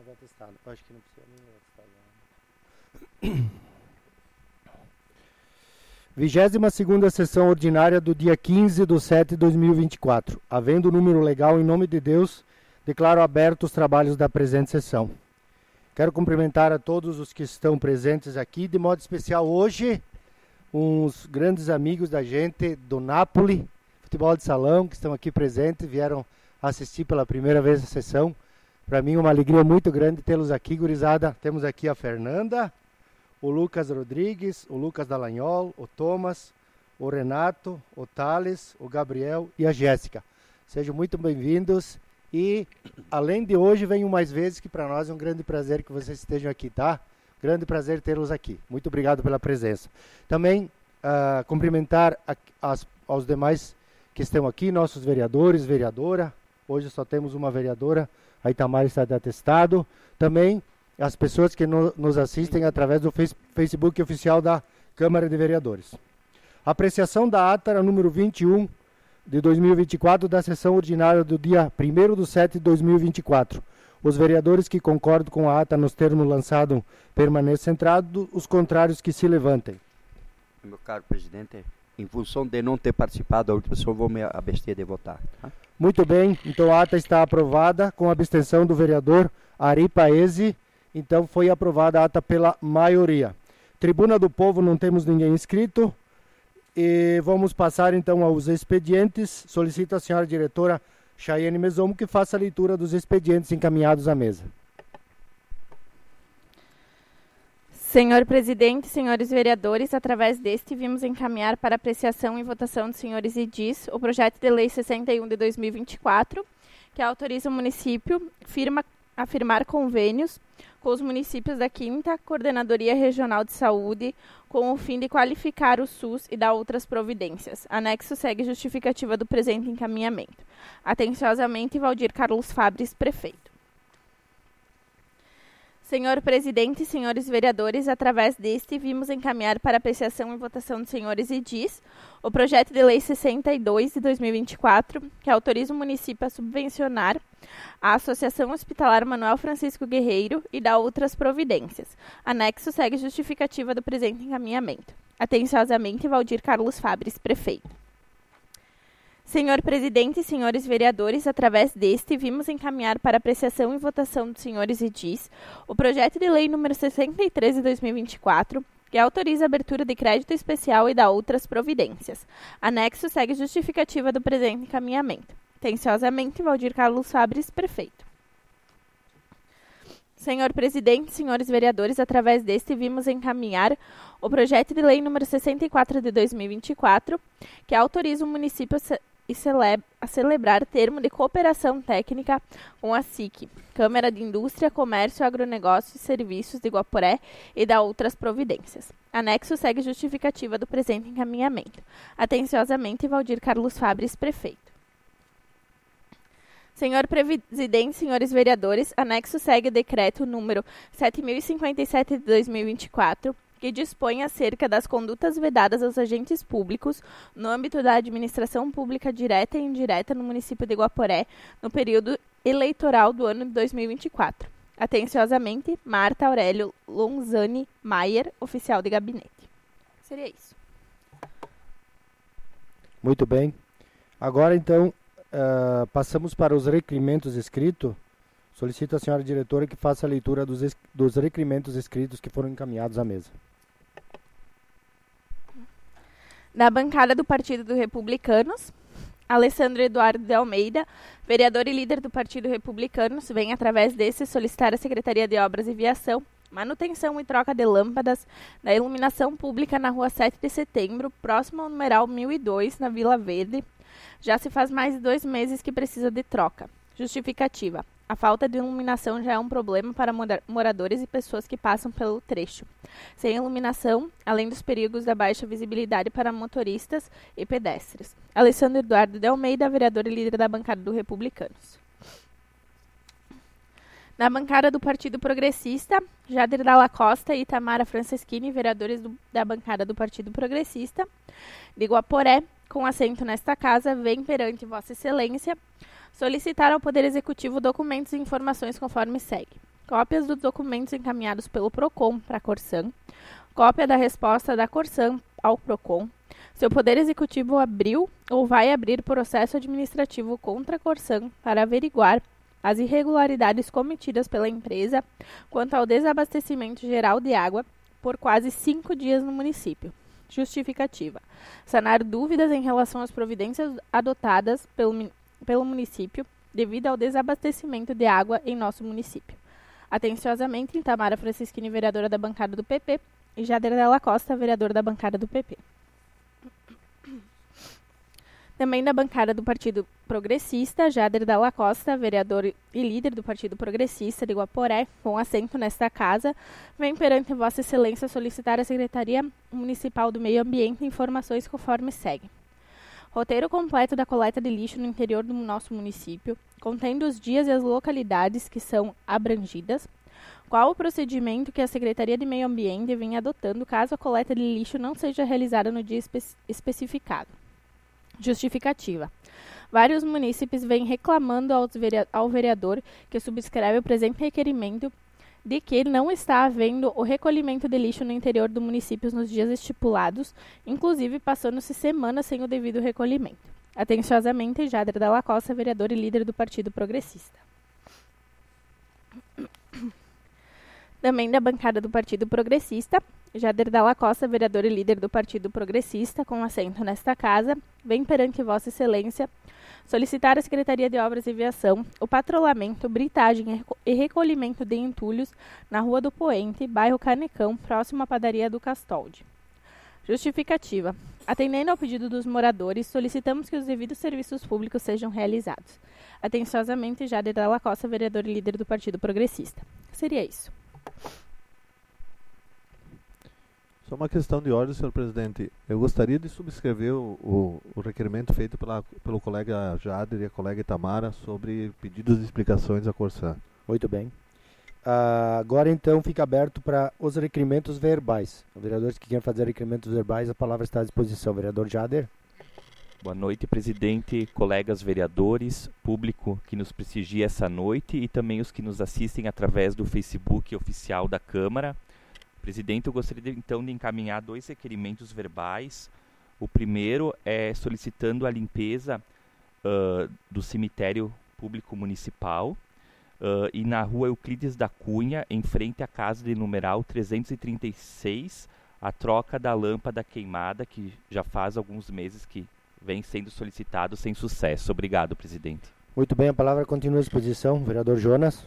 mais atestado. Eu acho que não precisa nem atestado. 22ª sessão ordinária do dia 15/7/2024. Havendo número legal, em nome de Deus, declaro abertos os trabalhos da presente sessão. Quero cumprimentar a todos os que estão presentes aqui, de modo especial hoje, uns grandes amigos da gente do Napoli, futebol de salão, que estão aqui presentes, vieram assistir pela primeira vez a sessão. Para mim, uma alegria muito grande tê-los aqui, gurizada. Temos aqui a Fernanda, o Lucas Rodrigues, o Lucas Dallagnol, o Thomas, o Renato, o Thales, o Gabriel e a Jéssica. Sejam muito bem-vindos e, além de hoje, venham mais vezes, que para nós é um grande prazer que vocês estejam aqui, tá? Grande prazer tê-los aqui. Muito obrigado pela presença. Também cumprimentar aos demais que estão aqui, nossos vereadores, vereadora. Hoje só temos uma vereadora, a Itamar está de atestado. Também as pessoas que nos assistem através do Facebook oficial da Câmara de Vereadores. Apreciação da ata número 21 de 2024 da sessão ordinária do dia 1/7/2024. Os vereadores que concordam com a ata nos termos lançados permaneçam centrados, os contrários que se levantem. Meu caro presidente, em função de não ter participado da última sessão, vou me abster de votar. Tá? Muito bem, então a ata está aprovada com a abstenção do vereador Ari Paese. Então foi aprovada a ata pela maioria. Tribuna do Povo, não temos ninguém inscrito. E vamos passar então aos expedientes. Solicito a senhora diretora Chayane Mesomo que faça a leitura dos expedientes encaminhados à mesa. Senhor presidente, senhores vereadores, através deste vimos encaminhar para apreciação e votação dos senhores edis o projeto de lei 61 de 2024, que autoriza o município a firmar convênios com os municípios da 5ª Coordenadoria Regional de Saúde, com o fim de qualificar o SUS e dar outras providências. Anexo segue justificativa do presente encaminhamento. Atenciosamente, Valdir Carlos Fabres, prefeito. Senhor presidente e senhores vereadores, através deste, vimos encaminhar para apreciação e votação dos senhores edis o projeto de lei 62 de 2024, que autoriza o município a subvencionar a Associação Hospitalar Manuel Francisco Guerreiro e dá outras providências. Anexo segue justificativa do presente encaminhamento. Atenciosamente, Valdir Carlos Fabres, prefeito. Senhor presidente e senhores vereadores, através deste, vimos encaminhar para apreciação e votação dos senhores edis o projeto de lei número 63 de 2024, que autoriza a abertura de crédito especial e dá outras providências. Anexo segue justificativa do presente encaminhamento. Atenciosamente, Valdir Carlos Fabres, prefeito. Senhor presidente, senhores vereadores, através deste vimos encaminhar o projeto de lei número 64 de 2024, que autoriza o município a celebrar termo de cooperação técnica com a SIC, Câmara de Indústria, Comércio, Agronegócio e Serviços de Guaporé e dá outras providências. Anexo segue justificativa do presente encaminhamento. Atenciosamente, Valdir Carlos Fabres, prefeito. Senhor presidente, senhores vereadores, anexo segue o decreto número 7.057 de 2024, que dispõe acerca das condutas vedadas aos agentes públicos no âmbito da administração pública direta e indireta no município de Guaporé, no período eleitoral do ano de 2024. Atenciosamente, Marta Aurélio Lonzani Maier, oficial de gabinete. Seria isso. Muito bem. Agora, então, passamos para os requerimentos escritos. Solicito a senhora diretora que faça a leitura dos requerimentos escritos que foram encaminhados à mesa. Da bancada do Partido dos Republicanos, Alessandro Eduardo de Almeida, vereador e líder do Partido Republicanos, vem através desse solicitar à Secretaria de Obras e Viação manutenção e troca de lâmpadas da iluminação pública na rua 7 de setembro, próximo ao numeral 1002, na Vila Verde. Já se faz mais de 2 meses que precisa de troca. Justificativa. A falta de iluminação já é um problema para moradores e pessoas que passam pelo trecho. Sem iluminação, além dos perigos da baixa visibilidade para motoristas e pedestres. Alessandro Eduardo de Almeida, vereador e líder da bancada do Republicanos. Na bancada do Partido Progressista, Jader Dalla Costa e Itamara Franceschini, vereadores da bancada do Partido Progressista de Guaporé, com assento nesta casa, vem perante Vossa Excelência solicitar ao Poder Executivo documentos e informações conforme segue. cópias dos documentos encaminhados pelo PROCON para a Corsan, cópia da resposta da Corsan ao PROCON. Seu Poder Executivo abriu ou vai abrir processo administrativo contra a Corsan para averiguar as irregularidades cometidas pela empresa quanto ao desabastecimento geral de água por quase 5 dias no município. Justificativa: sanar dúvidas em relação às providências adotadas pelo município devido ao desabastecimento de água em nosso município. Atenciosamente, Tamara Francisquini, vereadora da bancada do PP, e Jader Della Costa, vereador da bancada do PP. Também da bancada do Partido Progressista, Jader Della Costa, vereador e líder do Partido Progressista de Guaporé, com assento nesta casa, vem perante Vossa Excelência solicitar à Secretaria Municipal do Meio Ambiente informações conforme segue. Roteiro completo da coleta de lixo no interior do nosso município, contendo os dias e as localidades que são abrangidas. Qual o procedimento que a Secretaria de Meio Ambiente vem adotando caso a coleta de lixo não seja realizada no dia especificado? Justificativa: vários munícipes vêm reclamando ao vereador que subscreve o presente requerimento de que não está havendo o recolhimento de lixo no interior do município nos dias estipulados, inclusive passando-se semanas sem o devido recolhimento. Atenciosamente, Jader Della Costa, vereador e líder do Partido Progressista. Também da bancada do Partido Progressista, Jader Della Costa, vereador e líder do Partido Progressista, com assento nesta casa, vem perante Vossa Excelência solicitar à Secretaria de Obras e Viação o patrulhamento, britagem e recolhimento de entulhos na Rua do Poente, bairro Canecão, próximo à padaria do Castoldi. Justificativa: atendendo ao pedido dos moradores, solicitamos que os devidos serviços públicos sejam realizados. Atenciosamente, Jader Della Costa, vereador e líder do Partido Progressista. Seria isso. Só uma questão de ordem, senhor presidente. Eu gostaria de subscrever o requerimento feito pelo colega Jader e a colega Itamara sobre pedidos de explicações à Corsan. Muito bem. Agora, então, fica aberto para os requerimentos verbais. Os vereadores que querem fazer requerimentos verbais, a palavra está à disposição. Vereador Jader. Boa noite, presidente, colegas vereadores, público que nos prestigia essa noite e também os que nos assistem através do Facebook oficial da Câmara. Presidente, eu gostaria então de encaminhar 2 requerimentos verbais. O primeiro é solicitando a limpeza do cemitério público municipal e na rua Euclides da Cunha, em frente à casa de numeral 336, a troca da lâmpada queimada, que já faz alguns meses que vem sendo solicitado sem sucesso. Obrigado, presidente. Muito bem, a palavra continua à disposição. Vereador Jonas.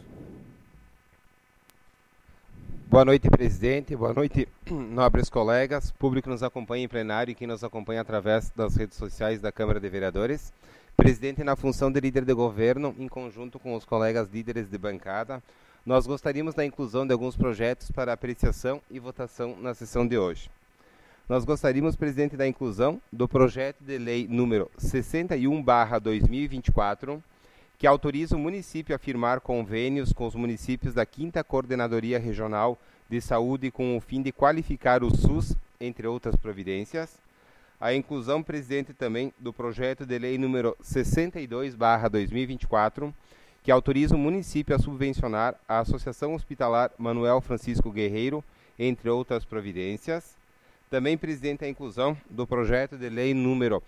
Boa noite, presidente. Boa noite, nobres colegas, público que nos acompanha em plenário e quem nos acompanha através das redes sociais da Câmara de Vereadores. Presidente, na função de líder de governo, em conjunto com os colegas líderes de bancada, nós gostaríamos da inclusão de alguns projetos para apreciação e votação na sessão de hoje. Nós gostaríamos, presidente, da inclusão do projeto de lei número 61/2024, que autoriza o município a firmar convênios com os municípios da 5ª Coordenadoria Regional de Saúde com o fim de qualificar o SUS, entre outras providências. A inclusão, presidente, também do projeto de lei número 62/2024, que autoriza o município a subvencionar a Associação Hospitalar Manuel Francisco Guerreiro, entre outras providências. Também, presidente, a inclusão do projeto de lei número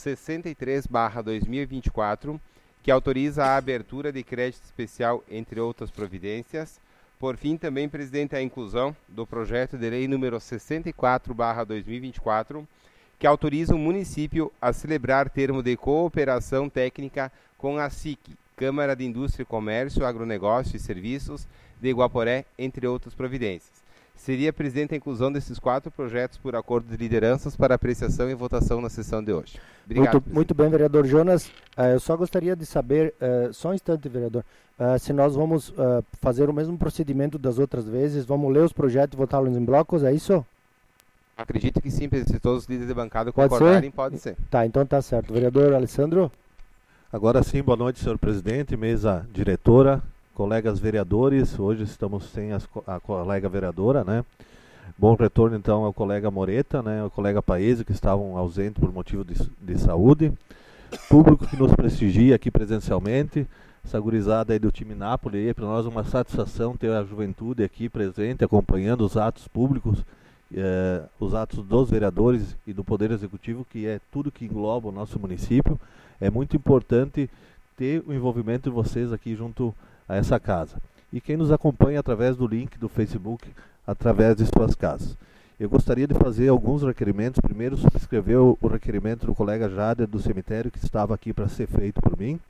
63/2024, que autoriza a abertura de crédito especial, entre outras providências. Por fim, também, presidente, a inclusão do projeto de lei número 64/2024, que autoriza o município a celebrar termo de cooperação técnica com a SIC, Câmara de Indústria e Comércio, Agronegócio e Serviços de Guaporé, entre outras providências. Seria, presidente, a inclusão desses 4 projetos por acordo de lideranças para apreciação e votação na sessão de hoje. Obrigado. Muito bem, vereador Jonas. Eu só gostaria de saber, só um instante, vereador, se nós vamos fazer o mesmo procedimento das outras vezes, vamos ler os projetos e votá-los em blocos, é isso? Acredito que sim, se todos os líderes de bancada concordarem, pode ser. Tá, então tá certo. Vereador Alessandro? Agora sim, boa noite, senhor presidente, mesa diretora, colegas vereadores. Hoje estamos sem a colega vereadora, né? Bom retorno, então, ao colega Moreta, né? Ao colega Paese, que estavam ausentes por motivo de saúde. Público que nos prestigia aqui presencialmente. essa gurizada aí do time Napoli. Para nós é uma satisfação ter a juventude aqui presente, acompanhando os atos públicos, os atos dos vereadores e do Poder Executivo, que é tudo que engloba o nosso município. É muito importante ter o envolvimento de vocês aqui junto a essa casa. E quem nos acompanha através do link do Facebook, através de suas casas. Eu gostaria de fazer alguns requerimentos. Primeiro, subscrever o requerimento do colega Jader do cemitério, que estava aqui para ser feito por mim.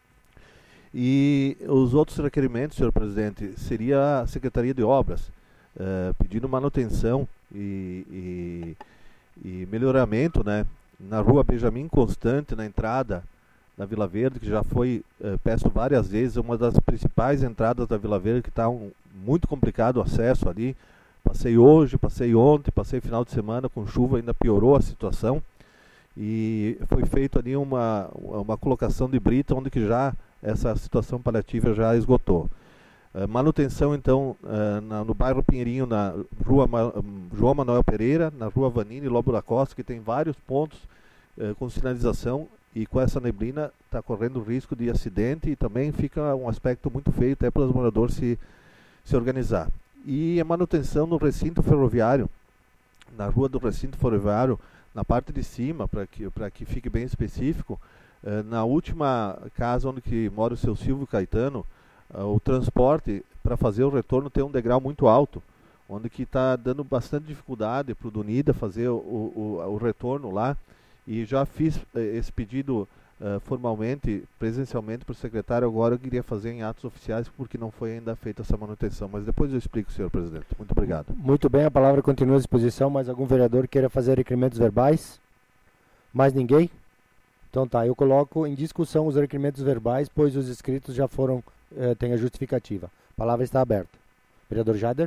E os outros requerimentos, senhor presidente, seria a Secretaria de Obras, pedindo manutenção e melhoramento, né, na rua Benjamin Constante, na entrada da Vila Verde, que já foi, peço várias vezes, uma das principais entradas da Vila Verde, que está muito complicado o acesso ali. Passei hoje, passei ontem, passei final de semana com chuva, ainda piorou a situação. E foi feito ali uma colocação de brita, onde que já essa situação paliativa já esgotou. Manutenção, então, no bairro Pinheirinho, na rua João Manuel Pereira, na rua Vanini Lobo da Costa, que tem vários pontos com sinalização, e com essa neblina está correndo risco de acidente, e também fica um aspecto muito feio até para os moradores se organizar. E a manutenção no recinto ferroviário, na rua do recinto ferroviário, na parte de cima, para que fique bem específico, na última casa onde que mora o seu Silvio Caetano, o transporte para fazer o retorno tem um degrau muito alto, onde que está dando bastante dificuldade para o Dunida fazer o retorno lá, e já fiz esse pedido formalmente, presencialmente para o secretário. Agora eu queria fazer em atos oficiais, porque não foi ainda feita essa manutenção, mas depois eu explico, senhor presidente. Muito obrigado. Muito bem, a palavra continua à disposição. Mais algum vereador queira fazer requerimentos verbais? Mais ninguém? Então tá, eu coloco em discussão os requerimentos verbais, pois os inscritos já foram, têm a justificativa. A palavra está aberta. Vereador Jader?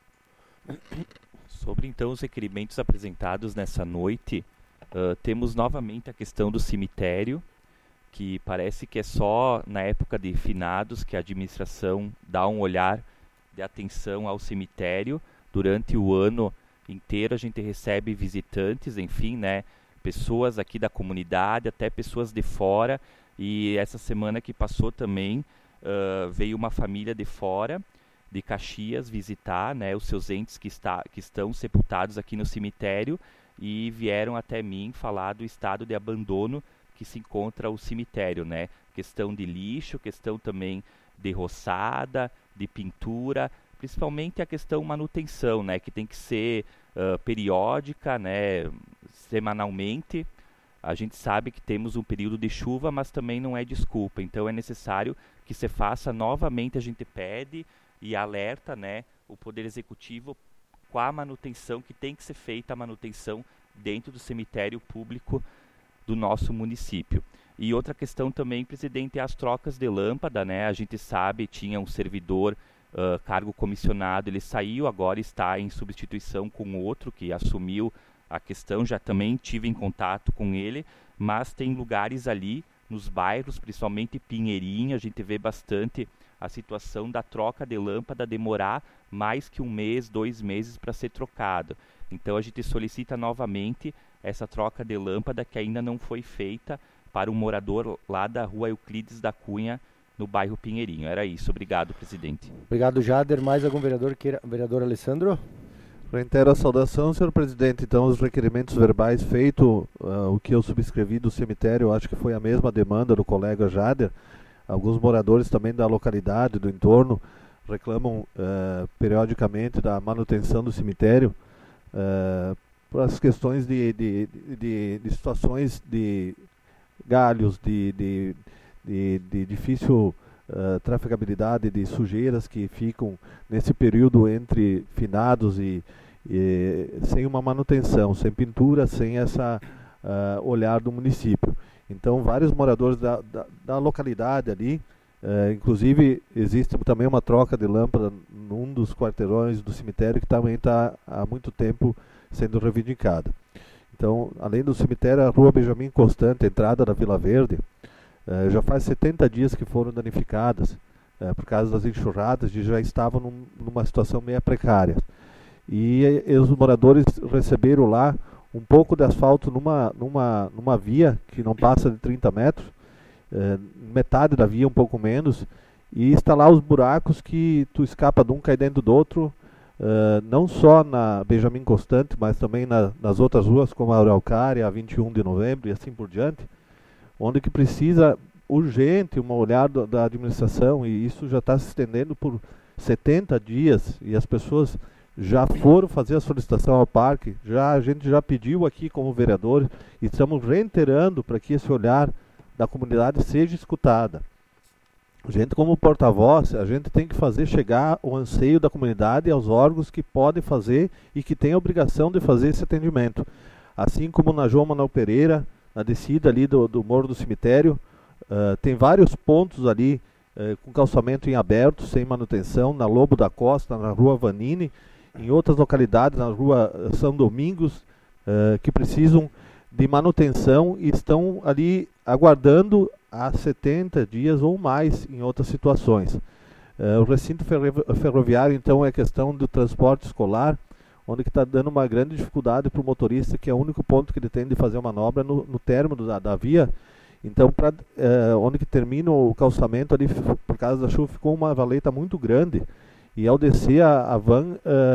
Sobre então os requerimentos apresentados nessa noite, temos novamente a questão do cemitério, que parece que é só na época de finados que a administração dá um olhar de atenção ao cemitério. Durante o ano inteiro a gente recebe visitantes, enfim, né, pessoas aqui da comunidade, até pessoas de fora, e essa semana que passou também veio uma família de fora, de Caxias, visitar, né, os seus entes que estão sepultados aqui no cemitério, e vieram até mim falar do estado de abandono que se encontra o cemitério, né? Questão de lixo, questão também de roçada, de pintura, principalmente a questão manutenção, né? Que tem que ser periódica, né? Semanalmente. A gente sabe que temos um período de chuva, mas também não é desculpa. Então é necessário que se faça novamente, a gente pede e alerta, né, o Poder Executivo com a manutenção que tem que ser feita, a manutenção dentro do cemitério público do nosso município. E outra questão também, presidente, é as trocas de lâmpada, né? A gente sabe, tinha um servidor, cargo comissionado, ele saiu, agora está em substituição com outro que assumiu a questão, já também tive em contato com ele, mas tem lugares ali, nos bairros, principalmente Pinheirinho, a gente vê bastante a situação da troca de lâmpada demorar mais que 1 mês, 2 meses para ser trocado. Então a gente solicita novamente essa troca de lâmpada que ainda não foi feita para um morador lá da rua Euclides da Cunha, no bairro Pinheirinho. Era isso. Obrigado, presidente. Obrigado, Jader. Mais algum vereador queira? Vereador Alessandro? Reitero a saudação, senhor presidente. Então, os requerimentos verbais feitos, o que eu subscrevi do cemitério, acho que foi a mesma demanda do colega Jader. Alguns moradores também da localidade, do entorno, reclamam periodicamente da manutenção do cemitério, por as questões de situações de galhos, de difícil trafegabilidade, de sujeiras que ficam nesse período entre finados e sem uma manutenção, sem pintura, sem essa olhar do município. Então, vários moradores da localidade ali, inclusive existe também uma troca de lâmpada num dos quarteirões do cemitério que também está há muito tempo sendo reivindicada. Então, além do cemitério, a rua Benjamin Constante, a entrada da Vila Verde, já faz 70 dias que foram danificadas por causa das enxurradas e já estavam numa situação meio precária. E os moradores receberam lá um pouco de asfalto numa via que não passa de 30 metros, metade da via, um pouco menos, e instalar os buracos que tu escapa de um, cai dentro do outro, não só na Benjamin Constant, mas também nas outras ruas, como a Araucária, a 21 de novembro e assim por diante, onde que precisa urgente uma olhada da administração, e isso já está se estendendo por 70 dias, e as pessoas já foram fazer a solicitação ao parque, a gente já pediu aqui como vereadores, e estamos reiterando para que esse olhar da comunidade seja escutada. A gente, como porta-voz, a gente tem que fazer chegar o anseio da comunidade aos órgãos que podem fazer e que têm a obrigação de fazer esse atendimento. Assim como na João Manuel Pereira, na descida ali do Morro do Cemitério, tem vários pontos ali com calçamento em aberto, sem manutenção, na Lobo da Costa, na Rua Vanini, em outras localidades, na Rua São Domingos, que precisam de manutenção e estão ali aguardando há 70 dias ou mais em outras situações. O recinto ferroviário, então, é questão do transporte escolar, onde está dando uma grande dificuldade para o motorista, que é o único ponto que ele tem de fazer manobra no término da via. Então, onde que termina o calçamento ali, por causa da chuva, ficou uma valeta muito grande, e ao descer a van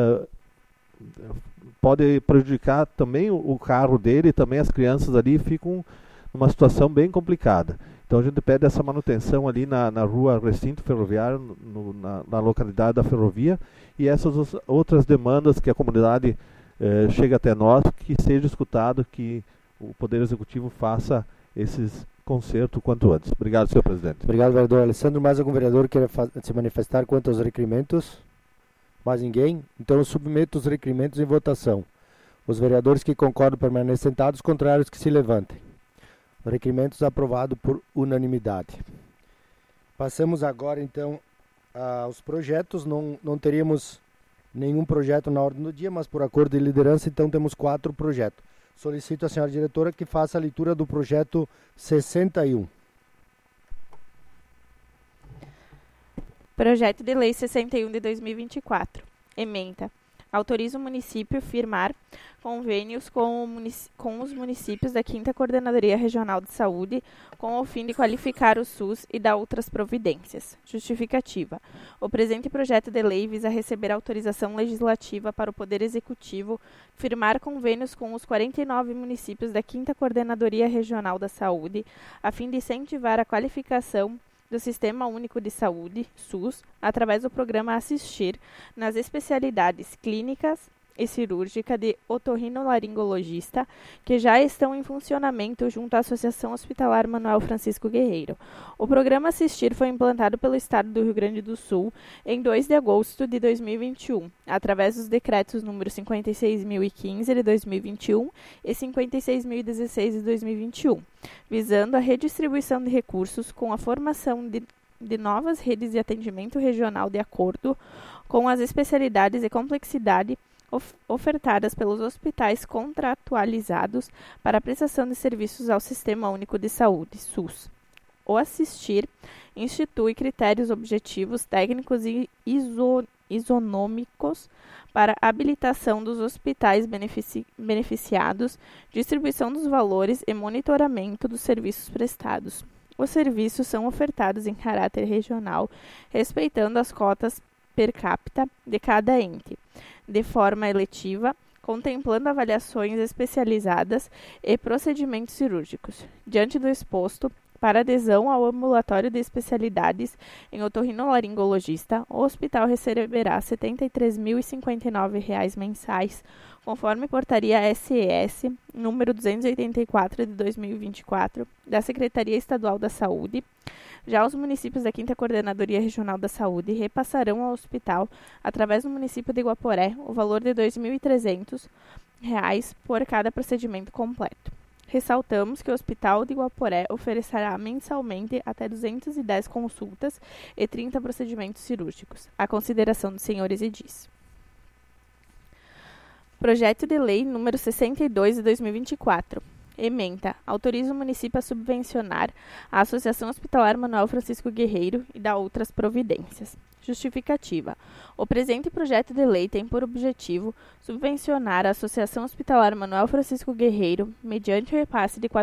pode prejudicar também o carro dele, e também as crianças ali ficam numa situação bem complicada. Então a gente pede essa manutenção ali na rua Recinto Ferroviário, na localidade da ferrovia, e essas outras demandas que a comunidade chega até nós, que seja escutado, que o Poder Executivo faça esses consertos quanto antes. Obrigado, senhor presidente. Obrigado, vereador Alessandro. Mais algum vereador queira se manifestar quanto aos requerimentos? Mais ninguém? Então eu submeto os requerimentos em votação. Os vereadores que concordam permanecem sentados, contrários que se levantem. Requerimentos aprovados por unanimidade. Passamos agora, então, aos projetos. Não teríamos nenhum projeto na ordem do dia, mas por acordo de liderança, então temos 4 projetos. Solicito à senhora diretora que faça a leitura do projeto 61. Projeto de Lei 61 de 2024. Ementa. Autoriza o município a firmar convênios com os municípios da 5ª Coordenadoria Regional de Saúde, com o fim de qualificar o SUS e dar outras providências. Justificativa. O presente projeto de lei visa receber autorização legislativa para o Poder Executivo firmar convênios com os 49 municípios da 5ª Coordenadoria Regional da Saúde, a fim de incentivar a qualificação do Sistema Único de Saúde, SUS, através do programa Assistir, nas especialidades clínicas e cirúrgica de otorrinolaringologista, que já estão em funcionamento junto à Associação Hospitalar Manuel Francisco Guerreiro. O programa Assistir foi implantado pelo Estado do Rio Grande do Sul em 2 de agosto de 2021, através dos decretos número 56.015 de 2021 e 56.016 de 2021, visando a redistribuição de recursos com a formação de novas redes de atendimento regional de acordo com as especialidades e complexidade ofertadas pelos hospitais contratualizados para a prestação de serviços ao Sistema Único de Saúde, SUS. O Assistir institui critérios objetivos, técnicos e isonômicos para a habilitação dos hospitais beneficiados, distribuição dos valores e monitoramento dos serviços prestados. Os serviços são ofertados em caráter regional, respeitando as cotas per capita de cada ente, de forma eletiva, contemplando avaliações especializadas e procedimentos cirúrgicos. Diante do exposto, para adesão ao ambulatório de especialidades em otorrinolaringologista, o hospital receberá R$ 73.059 mensais, conforme portaria SES número 284 de 2024 da Secretaria Estadual da Saúde. Já os municípios da 5ª Coordenadoria Regional da Saúde repassarão ao hospital, através do município de Guaporé, o valor de R$ 2.300 por cada procedimento completo. Ressaltamos que o Hospital de Guaporé oferecerá mensalmente até 210 consultas e 30 procedimentos cirúrgicos, à consideração dos senhores edis. Projeto de Lei número 62 de 2024. Ementa. Autoriza o município a subvencionar a Associação Hospitalar Manuel Francisco Guerreiro e dá outras providências. Justificativa. O presente projeto de lei tem por objetivo subvencionar a Associação Hospitalar Manuel Francisco Guerreiro mediante o repasse de R$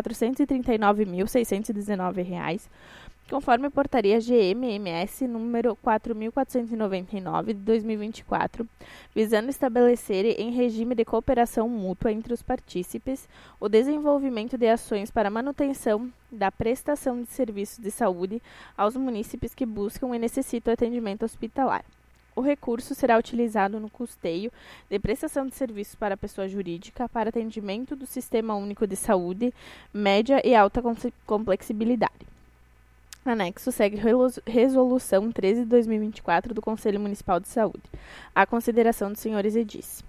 439.619, conforme a portaria GMMS número 4.499 de 2024, visando estabelecer em regime de cooperação mútua entre os partícipes o desenvolvimento de ações para manutenção da prestação de serviços de saúde aos munícipes que buscam e necessitam atendimento hospitalar. O recurso será utilizado no custeio de prestação de serviços para a pessoa jurídica para atendimento do Sistema Único de Saúde, média e alta complexibilidade. Anexo segue Resolução 13 de 2024 do Conselho Municipal de Saúde. À consideração dos senhores edis.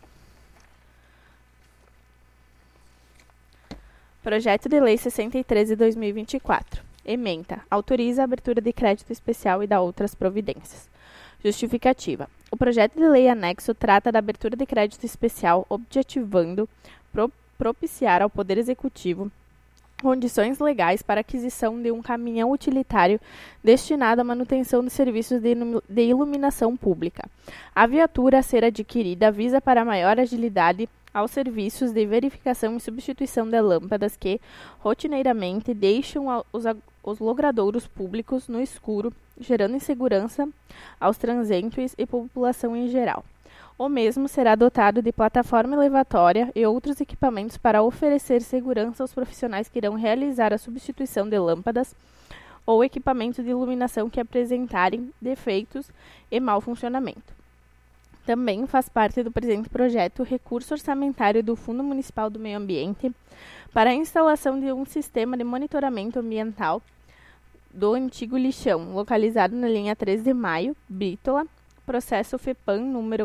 Projeto de Lei 63 de 2024. Ementa. Autoriza a abertura de crédito especial e dá outras providências. Justificativa. O projeto de lei anexo trata da abertura de crédito especial, objetivando propiciar ao Poder Executivo condições legais para aquisição de um caminhão utilitário destinado à manutenção de serviços de iluminação pública. A viatura a ser adquirida visa para maior agilidade aos serviços de verificação e substituição de lâmpadas que, rotineiramente, deixam os logradouros públicos no escuro, gerando insegurança aos transeuntes e população em geral. O mesmo será dotado de plataforma elevatória e outros equipamentos para oferecer segurança aos profissionais que irão realizar a substituição de lâmpadas ou equipamentos de iluminação que apresentarem defeitos e mau funcionamento. Também faz parte do presente projeto o recurso orçamentário do Fundo Municipal do Meio Ambiente para a instalação de um sistema de monitoramento ambiental do antigo lixão, localizado na linha 3 de Maio, Bítola, processo FEPAM número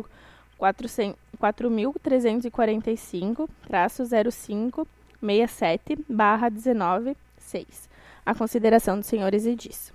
4.345-0567/19/6. A consideração dos senhores edis.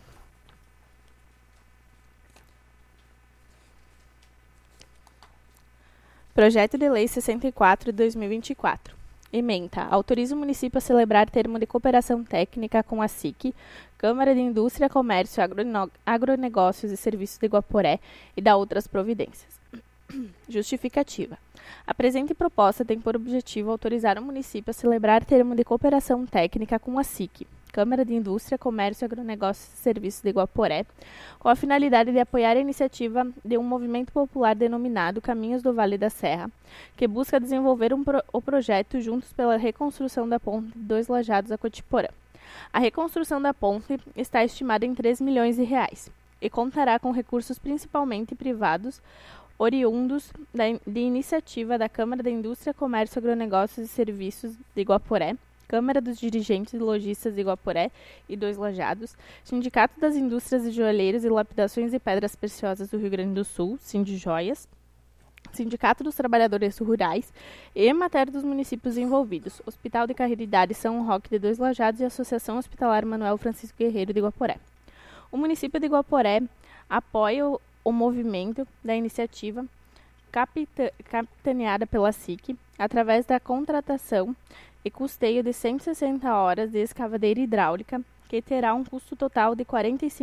Projeto de Lei 64 de 2024. Ementa. Autoriza o município a celebrar termo de cooperação técnica com a SIC, Câmara de Indústria, Comércio, Agronegócios e Serviços de Guaporé e dá outras providências. Justificativa. A presente proposta tem por objetivo autorizar o município a celebrar termo de cooperação técnica com a SIC, Câmara de Indústria, Comércio, Agronegócios e Serviços de Guaporé, com a finalidade de apoiar a iniciativa de um movimento popular denominado Caminhos do Vale da Serra, que busca desenvolver o projeto Juntos pela Reconstrução da Ponte de Dois Lajados a Cotiporã. A reconstrução da ponte está estimada em R$ 3 milhões e contará com recursos principalmente privados, oriundos de iniciativa da Câmara da Indústria, Comércio, Agronegócios e Serviços de Guaporé, Câmara dos Dirigentes e Lojistas de Guaporé e Dois Lajados, Sindicato das Indústrias de Joalheiros e Lapidações e Pedras Preciosas do Rio Grande do Sul, Sindijoias, Sindicato dos Trabalhadores Rurais e Emater dos municípios envolvidos, Hospital de Caridade São Roque de Dois Lajados e Associação Hospitalar Manuel Francisco Guerreiro de Guaporé. O município de Guaporé apoia o movimento da iniciativa capitaneada pela SIC, através da contratação e custeio de 160 horas de escavadeira hidráulica, que terá um custo total de R$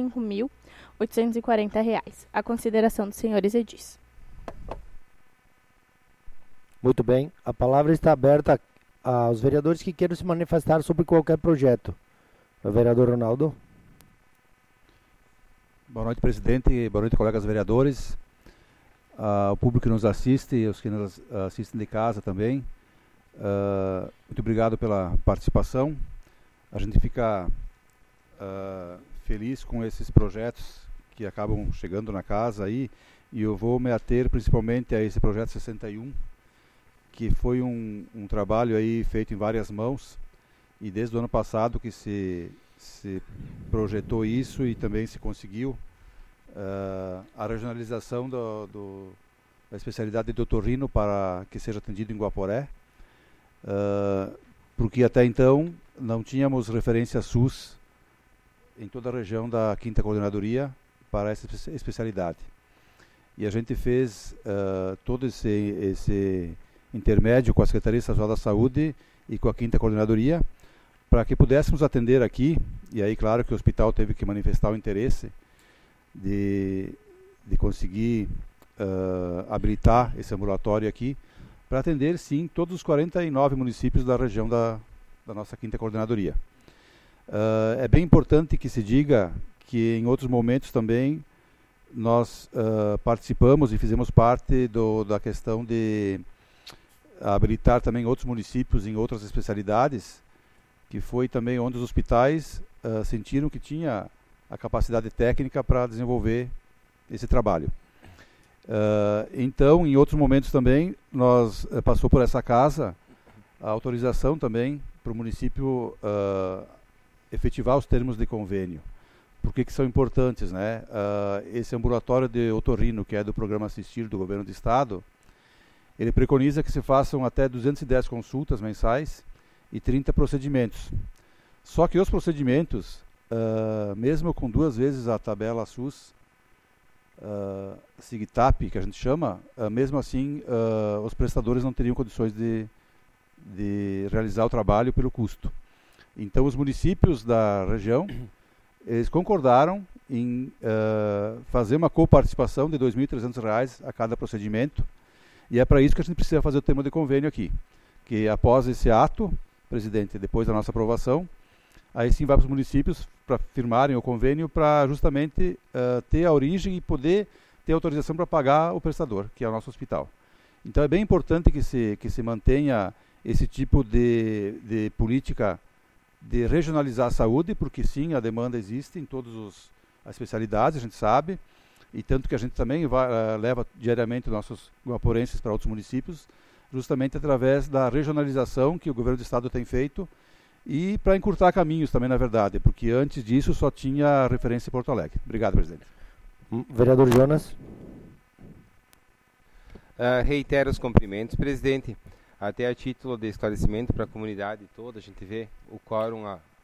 45.840. A consideração dos senhores edis. Muito bem. A palavra está aberta aos vereadores que queiram se manifestar sobre qualquer projeto. O vereador Ronaldo. Boa noite, presidente. Boa noite, colegas vereadores. O público que nos assiste e os que nos assistem de casa também. Muito obrigado pela participação. A gente fica feliz com esses projetos que acabam chegando na casa aí, e eu vou me ater principalmente a esse projeto 61, que foi um trabalho aí feito em várias mãos, e desde o ano passado que se projetou isso e também se conseguiu a regionalização da especialidade de otorrino para que seja atendido em Guaporé, porque até então não tínhamos referência SUS em toda a região da 5ª Coordenadoria para essa especialidade. E a gente fez todo esse intermédio com a Secretaria Estadual da Saúde, e com a 5ª Coordenadoria, para que pudéssemos atender aqui, e aí claro que o hospital teve que manifestar o interesse de conseguir habilitar esse ambulatório aqui, para atender sim todos os 49 municípios da região da nossa 5ª Coordenadoria. É bem importante que se diga que em outros momentos também nós participamos e fizemos parte da questão de habilitar também outros municípios em outras especialidades, que foi também onde os hospitais sentiram que tinha a capacidade técnica para desenvolver esse trabalho. Então, em outros momentos também, nós passou por essa casa a autorização também para o município efetivar os termos de convênio. Por que são importantes, né? Esse ambulatório de otorrino, que é do programa Assistir do Governo do Estado, ele preconiza que se façam até 210 consultas mensais e 30 procedimentos. Só que os procedimentos, mesmo com 2 vezes a tabela SUS, SIGTAP, que a gente chama, mesmo assim os prestadores não teriam condições de realizar o trabalho pelo custo. Então os municípios da região, eles concordaram em fazer uma coparticipação de R$ 2.300 a cada procedimento, e é para isso que a gente precisa fazer o termo de convênio aqui, que após esse ato, presidente, depois da nossa aprovação, aí sim vai para os municípios para firmarem o convênio para justamente ter a origem e poder ter autorização para pagar o prestador, que é o nosso hospital. Então é bem importante que se mantenha esse tipo de política de regionalizar a saúde, porque sim, a demanda existe em todas as especialidades, a gente sabe, e tanto que a gente também leva diariamente nossos guaporenses para outros municípios, justamente através da regionalização que o governo do estado tem feito, e para encurtar caminhos também, na verdade, porque antes disso só tinha referência em Porto Alegre. Obrigado, presidente. Vereador Jonas. Reitero os cumprimentos, presidente. Até a título de esclarecimento para a comunidade toda, a gente vê o quórum,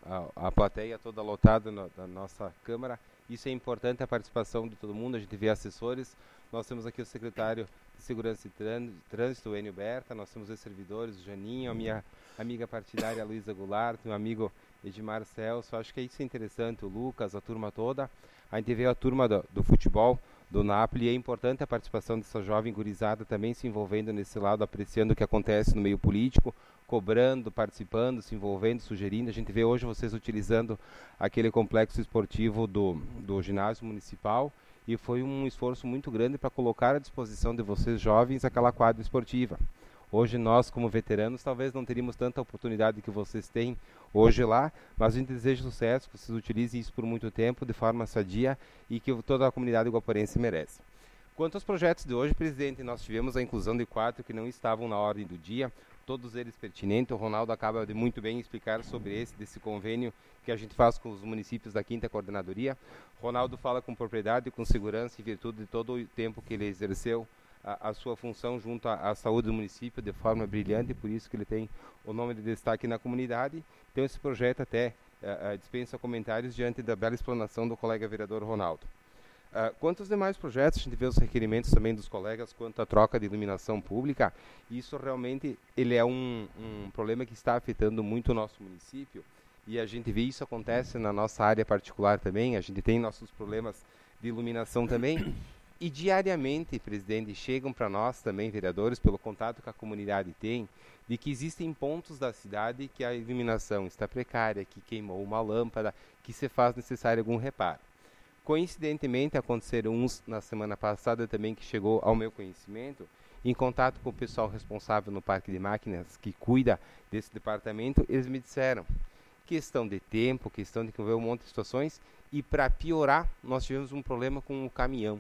a plateia toda lotada da nossa Câmara. Isso é importante, a participação de todo mundo, a gente vê assessores. Nós temos aqui o secretário de Segurança e Trânsito, o Enio Berta, nós temos os servidores, o Janinho, a minha amiga partidária, a Luísa Goulart, meu amigo Edmar Celso. Acho que isso é interessante, o Lucas, a turma toda. A gente vê a turma do futebol, do Napoli, e é importante a participação dessa jovem gurizada também se envolvendo nesse lado, apreciando o que acontece no meio político, cobrando, participando, se envolvendo, sugerindo. A gente vê hoje vocês utilizando aquele complexo esportivo do ginásio municipal, e foi um esforço muito grande para colocar à disposição de vocês jovens aquela quadra esportiva. Hoje nós, como veteranos, talvez não teríamos tanta oportunidade que vocês têm hoje lá, mas a gente deseja sucesso, que vocês utilizem isso por muito tempo, de forma sadia, e que toda a comunidade guaporense merece. Quanto aos projetos de hoje, presidente, nós tivemos a inclusão de 4 que não estavam na ordem do dia, todos eles pertinentes. O Ronaldo acaba de muito bem explicar sobre desse convênio que a gente faz com os municípios da 5ª Coordenadoria. Ronaldo fala com propriedade, com segurança, em virtude de todo o tempo que ele exerceu a sua função junto à saúde do município de forma brilhante, por isso que ele tem o nome de destaque na comunidade. Então esse projeto até dispensa comentários diante da bela explanação do colega vereador Ronaldo. Quanto aos demais projetos, a gente vê os requerimentos também dos colegas quanto à troca de iluminação pública. Isso realmente ele é um problema que está afetando muito o nosso município, e a gente vê isso acontece na nossa área particular também. A gente tem nossos problemas de iluminação também. E diariamente, presidente, chegam para nós também, vereadores, pelo contato que a comunidade tem, de que existem pontos da cidade que a iluminação está precária, que queimou uma lâmpada, que se faz necessário algum reparo. Coincidentemente, aconteceram uns na semana passada também, que chegou ao meu conhecimento, em contato com o pessoal responsável no Parque de Máquinas, que cuida desse departamento. Eles me disseram, questão de tempo, questão de que houve um monte de situações, e para piorar, nós tivemos um problema com o caminhão.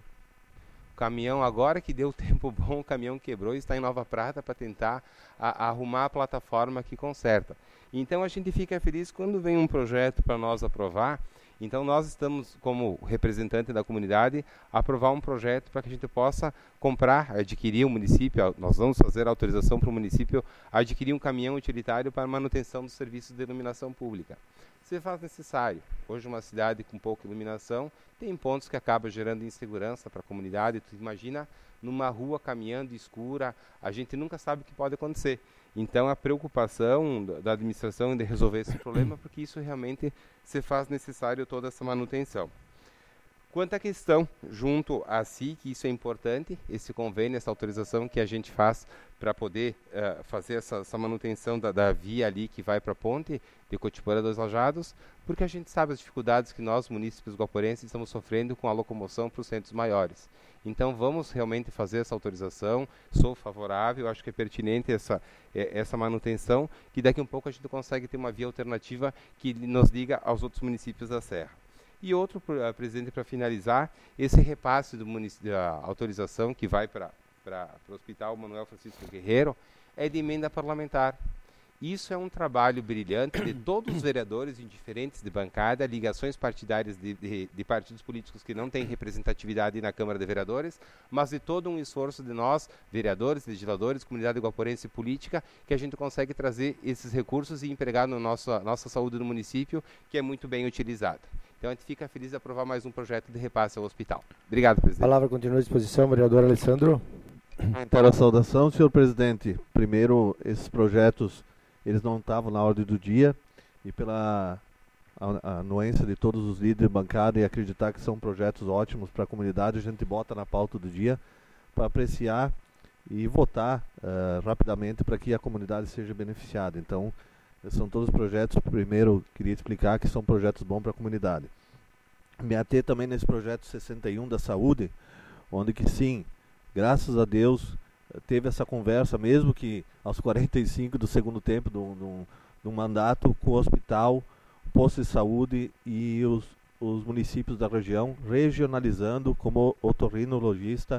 O caminhão, agora que deu tempo bom, o caminhão quebrou e está em Nova Prata para tentar arrumar a plataforma que conserta. Então a gente fica feliz quando vem um projeto para nós aprovar. Então nós estamos, como representante da comunidade, aprovar um projeto para que a gente possa comprar, adquirir o município. Nós vamos fazer a autorização para o município adquirir um caminhão utilitário para manutenção dos serviços de iluminação pública. se faz necessário. Hoje uma cidade com pouca iluminação tem pontos que acabam gerando insegurança para a comunidade. Tu imagina numa rua caminhando escura, a gente nunca sabe o que pode acontecer. Então a preocupação da administração de resolver esse problema, porque isso realmente se faz necessário toda essa manutenção. Quanto à questão, junto à SIC, isso é importante, esse convênio, essa autorização que a gente faz para poder fazer essa manutenção da via ali que vai para a ponte de Cotiporã dos Lajados, porque a gente sabe as dificuldades que nós, munícipes guaporenses, estamos sofrendo com a locomoção para os centros maiores. Então vamos realmente fazer essa autorização, sou favorável, acho que é pertinente essa manutenção, que daqui a um pouco a gente consegue ter uma via alternativa que nos liga aos outros municípios da Serra. E outro, presidente, para finalizar, esse repasse da autorização que vai para o Hospital Manuel Francisco Guerreiro é de emenda parlamentar. Isso é um trabalho brilhante de todos os vereadores indiferentes de bancada, ligações partidárias de partidos políticos que não têm representatividade na Câmara de Vereadores, mas de todo um esforço de nós, vereadores, legisladores, comunidade guaporense política, que a gente consegue trazer esses recursos e empregar na nossa saúde do município, que é muito bem utilizada. Então a gente fica feliz de aprovar mais um projeto de repasse ao hospital. Obrigado, presidente. A palavra continua à disposição, vereador Alessandro. Para a saudação, senhor presidente. Primeiro, esses projetos, eles não estavam na ordem do dia, e pela anuência de todos os líderes de bancada e acreditar que são projetos ótimos para a comunidade, a gente bota na pauta do dia para apreciar e votar rapidamente para que a comunidade seja beneficiada. Então, são todos projetos, primeiro queria explicar que são projetos bons para a comunidade. Me ater também nesse projeto 61 da saúde, onde que sim, graças a Deus, teve essa conversa, mesmo que aos 45 do segundo tempo do mandato, com o hospital, o posto de saúde e os municípios da região, regionalizando como otorrinologista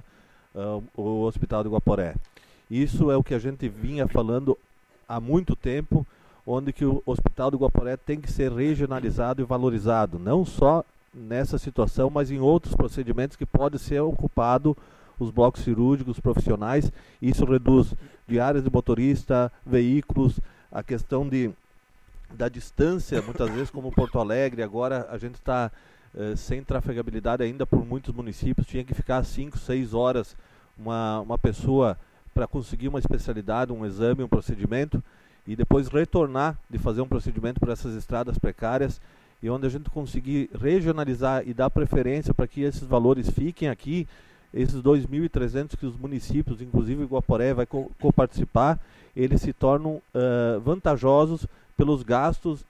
o Hospital de Guaporé. Isso é o que a gente vinha falando há muito tempo, onde que o Hospital do Guaporé tem que ser regionalizado e valorizado, não só nessa situação, mas em outros procedimentos que pode ser ocupado os blocos cirúrgicos profissionais. Isso reduz diárias de motorista, veículos, a questão da distância, muitas vezes como Porto Alegre, agora a gente está sem trafegabilidade ainda por muitos municípios, tinha que ficar 5, 6 horas uma pessoa para conseguir uma especialidade, um exame, um procedimento, e depois retornar de fazer um procedimento por essas estradas precárias, e onde a gente conseguir regionalizar e dar preferência para que esses valores fiquem aqui, esses 2.300 que os municípios, inclusive Guaporé, vai coparticipar, eles se tornam vantajosos pelos gastos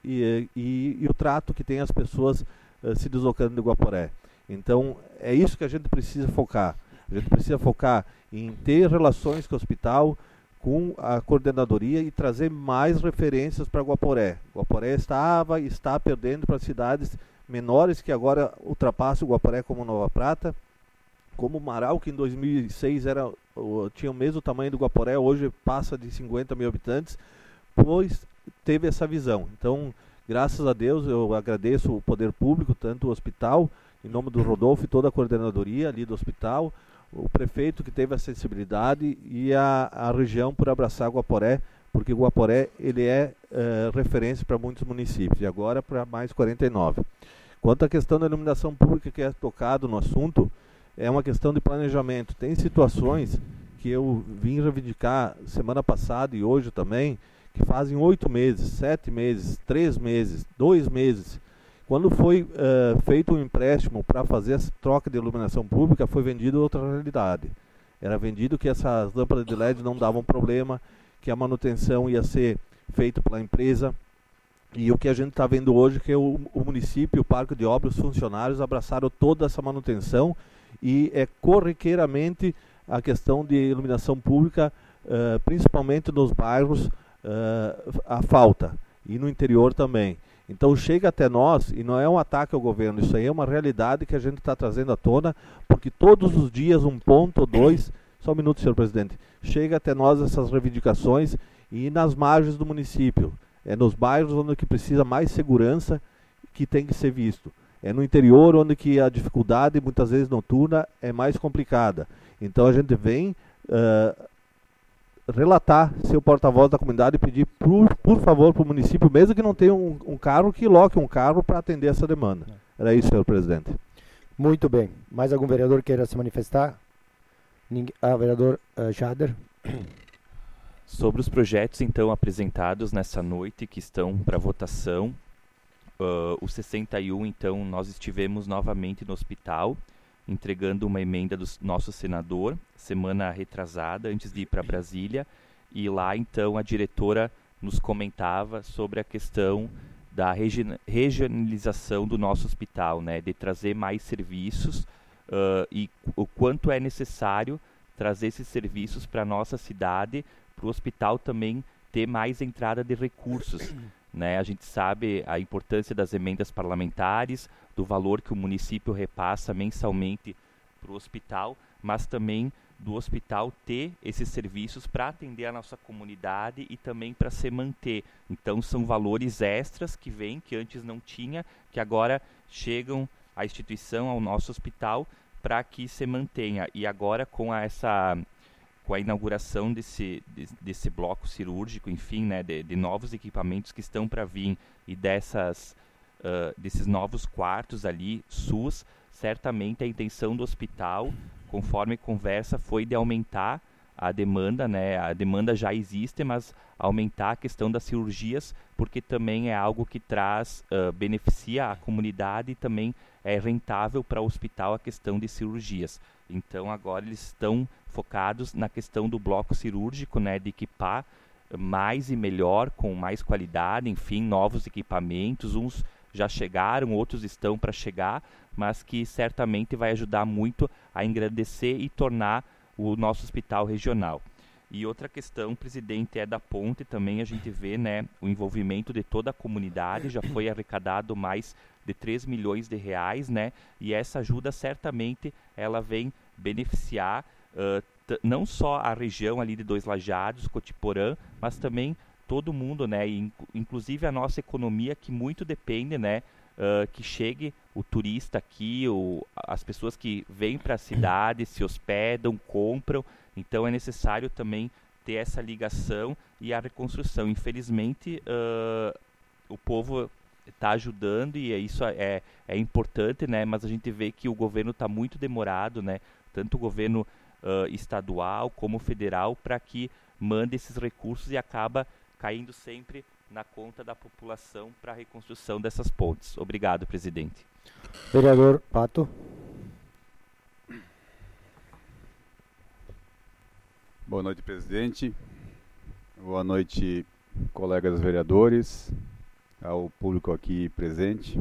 e o trato que tem as pessoas se deslocando de Guaporé. Então, é isso que a gente precisa focar. A gente precisa focar em ter relações com o hospital, com a coordenadoria, e trazer mais referências para Guaporé. Guaporé está perdendo para cidades menores que agora ultrapassam o Guaporé, como Nova Prata, como Marau, que em 2006 tinha o mesmo tamanho do Guaporé, hoje passa de 50 mil habitantes, pois teve essa visão. Então, graças a Deus, eu agradeço o poder público, tanto o hospital, em nome do Rodolfo e toda a coordenadoria ali do hospital, o prefeito que teve a sensibilidade e a região por abraçar Guaporé, porque Guaporé ele é referência para muitos municípios, e agora para mais 49. Quanto à questão da iluminação pública que é tocado no assunto, é uma questão de planejamento. Tem situações que eu vim reivindicar semana passada e hoje também, que fazem 8 meses, 7 meses, 3 meses, 2 meses. Quando foi feito um empréstimo para fazer essa troca de iluminação pública, foi vendido outra realidade. Era vendido que essas lâmpadas de LED não davam problema, que a manutenção ia ser feita pela empresa. E o que a gente está vendo hoje é que o município, o Parque de Obras, os funcionários abraçaram toda essa manutenção, e é corriqueiramente a questão de iluminação pública, principalmente nos bairros, a falta, e no interior também. Então chega até nós, e não é um ataque ao governo, isso aí é uma realidade que a gente está trazendo à tona, porque todos os dias, um ponto ou dois, só um minuto, senhor presidente, chega até nós essas reivindicações, e nas margens do município, é nos bairros onde que precisa mais segurança que tem que ser visto. É no interior onde que a dificuldade, muitas vezes noturna, é mais complicada. Então a gente vem relatar, ser o porta-voz da comunidade e pedir, por favor, para o município, mesmo que não tenha um carro, que loque um carro para atender essa demanda. Era isso, senhor presidente. Muito bem. Mais algum vereador queira se manifestar? Vereador Jader. Sobre os projetos, então, apresentados nessa noite, que estão para votação, o 61, então, nós estivemos novamente no hospital, entregando uma emenda do nosso senador, semana retrasada, antes de ir para Brasília, e lá, então, a diretora nos comentava sobre a questão da regionalização do nosso hospital, né, de trazer mais serviços e o quanto é necessário trazer esses serviços para a nossa cidade, para o hospital também ter mais entrada de recursos. Né? A gente sabe a importância das emendas parlamentares, do valor que o município repassa mensalmente para o hospital, mas também do hospital ter esses serviços para atender a nossa comunidade e também para se manter. Então são valores extras que vêm, que antes não tinha, que agora chegam à instituição, ao nosso hospital, para que se mantenha. E agora com a inauguração desse bloco cirúrgico, enfim, né, de novos equipamentos que estão para vir e desses novos quartos ali, SUS, certamente a intenção do hospital, conforme conversa, foi de aumentar a demanda, né? A demanda já existe, mas aumentar a questão das cirurgias, porque também é algo que beneficia a comunidade e também é rentável para o hospital a questão de cirurgias. Então agora eles estão focados na questão do bloco cirúrgico, né? De equipar mais e melhor, com mais qualidade, enfim, novos equipamentos, uns já chegaram, outros estão para chegar, mas que certamente vai ajudar muito a engrandecer e tornar o nosso hospital regional. E outra questão, presidente, é da ponte, também a gente vê, né, o envolvimento de toda a comunidade, já foi arrecadado mais de 3 milhões de reais, né, e essa ajuda certamente ela vem beneficiar não só a região ali de Dois Lajados, Cotiporã, mas também todo mundo, né, inclusive a nossa economia, que muito depende, né, que chegue o turista aqui, as pessoas que vêm para a cidade, se hospedam, compram. Então é necessário também ter essa ligação e a reconstrução. Infelizmente, o povo está ajudando e isso é importante, né, mas a gente vê que o governo está muito demorado, né, tanto o governo estadual como federal, para que mande esses recursos e acaba caindo sempre na conta da população para a reconstrução dessas pontes. Obrigado, presidente. Vereador Pato. Boa noite, presidente. Boa noite, colegas vereadores, ao público aqui presente.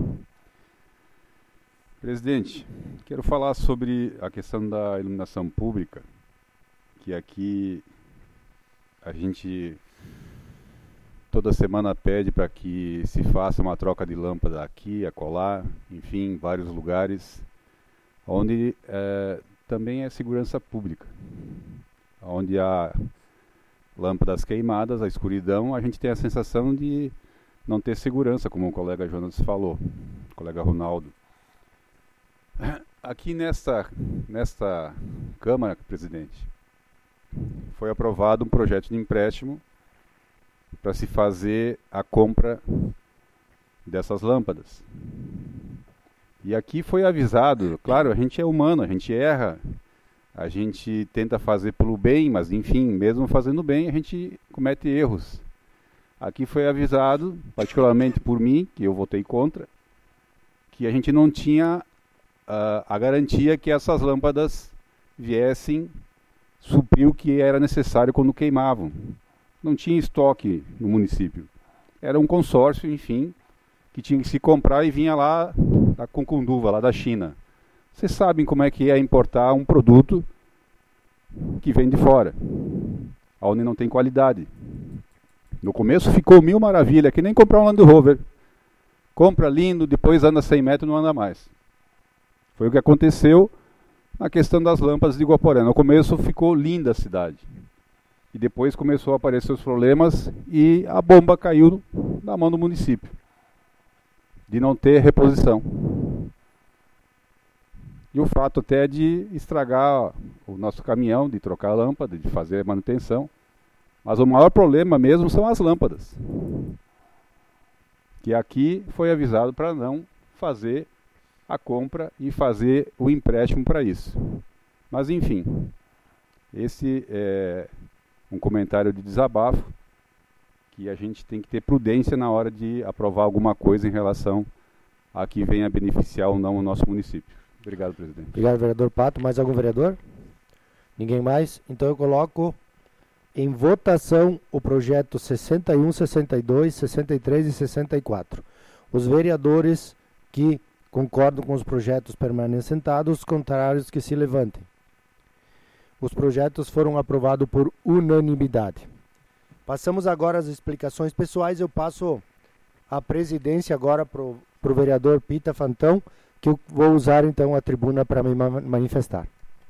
Presidente, quero falar sobre a questão da iluminação pública, que aqui a gente toda semana pede para que se faça uma troca de lâmpada aqui, acolá, enfim, em vários lugares, onde também é segurança pública. Onde há lâmpadas queimadas, a escuridão, a gente tem a sensação de não ter segurança, como o colega Jonas falou, o colega Ronaldo. Aqui nesta Câmara, presidente, foi aprovado um projeto de empréstimo para se fazer a compra dessas lâmpadas. E aqui foi avisado, claro, a gente é humano, a gente erra, a gente tenta fazer pelo bem, mas enfim, mesmo fazendo bem, a gente comete erros. Aqui foi avisado, particularmente por mim, que eu votei contra, que a gente não tinha a garantia que essas lâmpadas viessem suprir o que era necessário quando queimavam. Não tinha estoque no município. Era um consórcio, enfim, que tinha que se comprar e vinha lá da Concunduva, lá da China. Vocês sabem como é que é importar um produto que vem de fora, onde não tem qualidade. No começo ficou mil maravilha, que nem comprar um Land Rover. Compra lindo, depois anda 100 metros e não anda mais. Foi o que aconteceu na questão das lâmpadas de Guaporé. No começo ficou linda a cidade. E depois começou a aparecer os problemas e a bomba caiu na mão do município, de não ter reposição. E o fato até de estragar o nosso caminhão, de trocar a lâmpada, de fazer a manutenção. Mas o maior problema mesmo são as lâmpadas. Que aqui foi avisado para não fazer a compra e fazer o empréstimo para isso. Mas enfim, esse é um comentário de desabafo, que a gente tem que ter prudência na hora de aprovar alguma coisa em relação a que venha beneficiar ou não o nosso município. Obrigado, presidente. Obrigado, vereador Pato. Mais algum vereador? Ninguém mais? Então eu coloco em votação o projeto 61, 62, 63 e 64. Os vereadores que concordam com os projetos permaneçam sentados, os contrários que se levantem. Os projetos foram aprovados por unanimidade. Passamos agora às explicações pessoais. Eu passo a presidência agora para o vereador Pita Fantão, que eu vou usar então a tribuna para me manifestar.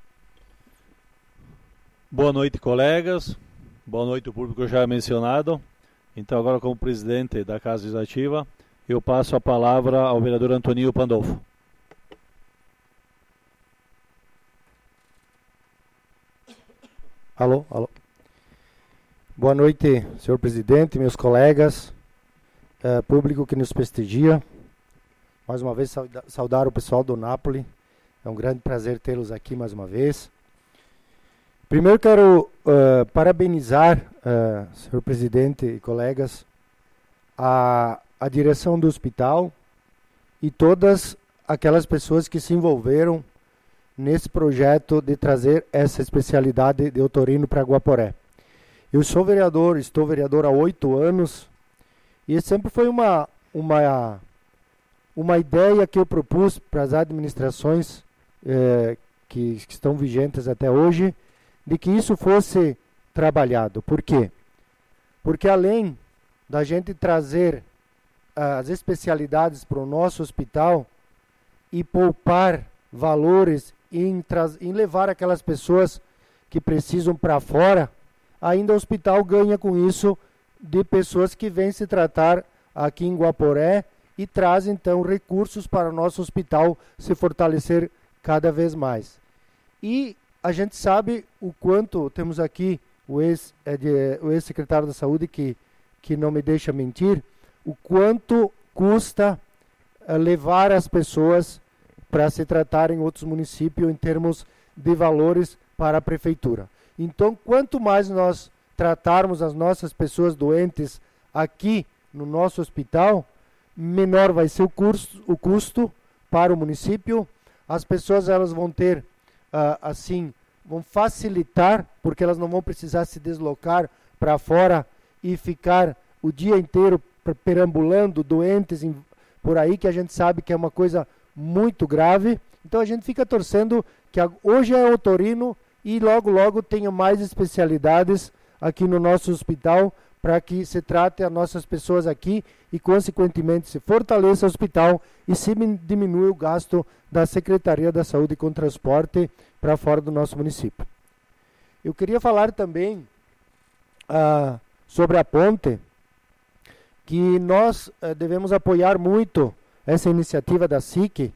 Boa noite, colegas. Boa noite, o público já mencionado. Então agora, como presidente da Casa Legislativa, eu passo a palavra ao vereador Antoninho Pandolfo. Alô, alô. Boa noite, senhor presidente, meus colegas, público que nos prestigia. Mais uma vez saudar o pessoal do Napoli. É um grande prazer tê-los aqui mais uma vez. Primeiro quero parabenizar, senhor presidente e colegas, a direção do hospital e todas aquelas pessoas que se envolveram nesse projeto de trazer essa especialidade de otorino para Guaporé. Eu sou vereador, estou vereador há 8 anos e sempre foi uma ideia que eu propus para as administrações que estão vigentes até hoje, de que isso fosse trabalhado. Por quê? Porque além da gente trazer as especialidades para o nosso hospital e poupar valores em levar aquelas pessoas que precisam para fora, ainda o hospital ganha com isso de pessoas que vêm se tratar aqui em Guaporé e trazem então recursos para o nosso hospital se fortalecer cada vez mais. E a gente sabe o quanto, temos aqui o ex-secretário da Saúde que não me deixa mentir, o quanto custa levar as pessoas para se tratar em outros municípios em termos de valores para a prefeitura. Então, quanto mais nós tratarmos as nossas pessoas doentes aqui no nosso hospital, menor vai ser o custo para o município. As pessoas elas vão ter, vão facilitar, porque elas não vão precisar se deslocar para fora e ficar o dia inteiro perambulando doentes por aí, que a gente sabe que é uma coisa muito grave. Então a gente fica torcendo que hoje é otorino e logo logo tenha mais especialidades aqui no nosso hospital para que se trate as nossas pessoas aqui e consequentemente se fortaleça o hospital e se diminua o gasto da Secretaria da Saúde com transporte para fora do nosso município. Eu queria falar também sobre a ponte, que nós devemos apoiar muito essa iniciativa da SIC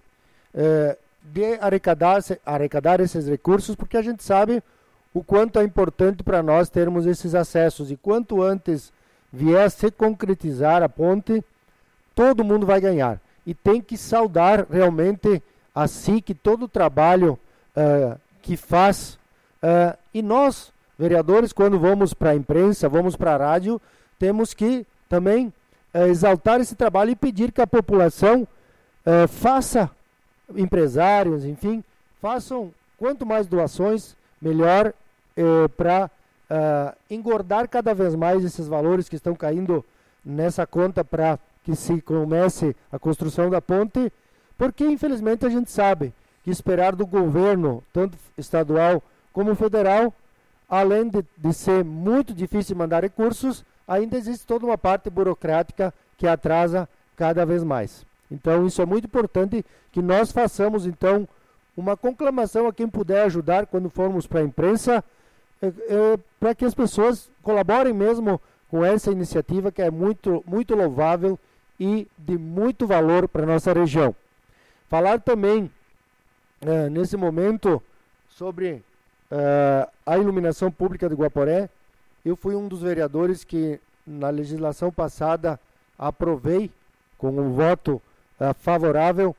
de arrecadar esses recursos, porque a gente sabe o quanto é importante para nós termos esses acessos, e quanto antes vier a se concretizar a ponte, todo mundo vai ganhar. E tem que saudar realmente a SIC, todo o trabalho que faz, e nós, vereadores, quando vamos para a imprensa, vamos para a rádio, temos que também exaltar esse trabalho e pedir que a população faça, empresários, enfim, façam quanto mais doações, melhor, para engordar cada vez mais esses valores que estão caindo nessa conta para que se comece a construção da ponte, porque infelizmente a gente sabe que esperar do governo, tanto estadual como federal, além de ser muito difícil mandar recursos, ainda existe toda uma parte burocrática que atrasa cada vez mais. Então isso é muito importante que nós façamos então uma conclamação a quem puder ajudar quando formos para a imprensa, para que as pessoas colaborem mesmo com essa iniciativa que é muito, muito louvável e de muito valor para a nossa região. Falar também nesse momento sobre a iluminação pública de Guaporé. eu fui um dos vereadores que na legislação passada aprovei com um voto favorável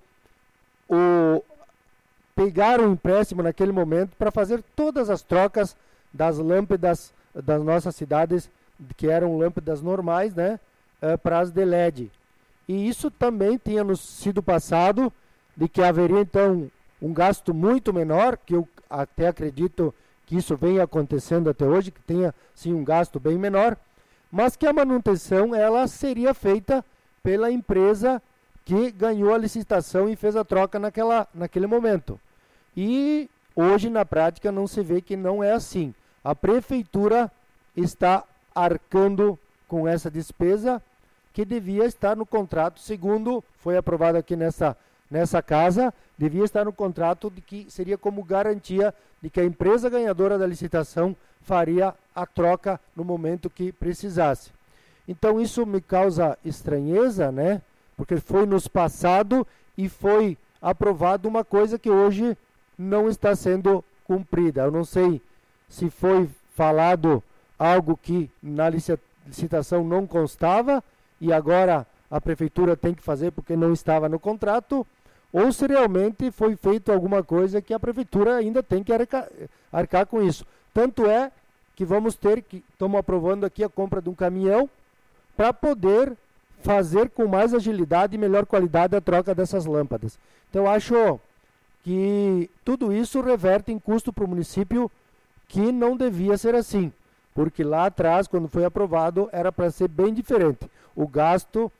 pegar um empréstimo naquele momento para fazer todas as trocas das lâmpadas das nossas cidades, que eram lâmpadas normais, né, para as de LED. E isso também tinha nos sido passado, de que haveria então um gasto muito menor, que eu até acredito que isso venha acontecendo até hoje, que tenha sim um gasto bem menor, mas que a manutenção ela seria feita pela empresa que ganhou a licitação e fez a troca naquele momento. E hoje na prática não se vê que não é assim. A prefeitura está arcando com essa despesa que devia estar no contrato, segundo foi aprovado aqui nessa casa, devia estar no contrato de que seria como garantia de que a empresa ganhadora da licitação faria a troca no momento que precisasse. Então isso me causa estranheza, né? Porque foi nos passado e foi aprovado uma coisa que hoje não está sendo cumprida. Eu não sei se foi falado algo que na licitação não constava e agora a prefeitura tem que fazer porque não estava no contrato, ou se realmente foi feito alguma coisa que a prefeitura ainda tem que arcar com isso. Tanto é que estamos aprovando aqui a compra de um caminhão para poder fazer com mais agilidade e melhor qualidade a troca dessas lâmpadas. Então acho que tudo isso reverte em custo para o município, que não devia ser assim, porque lá atrás, quando foi aprovado, era para ser bem diferente. O gasto,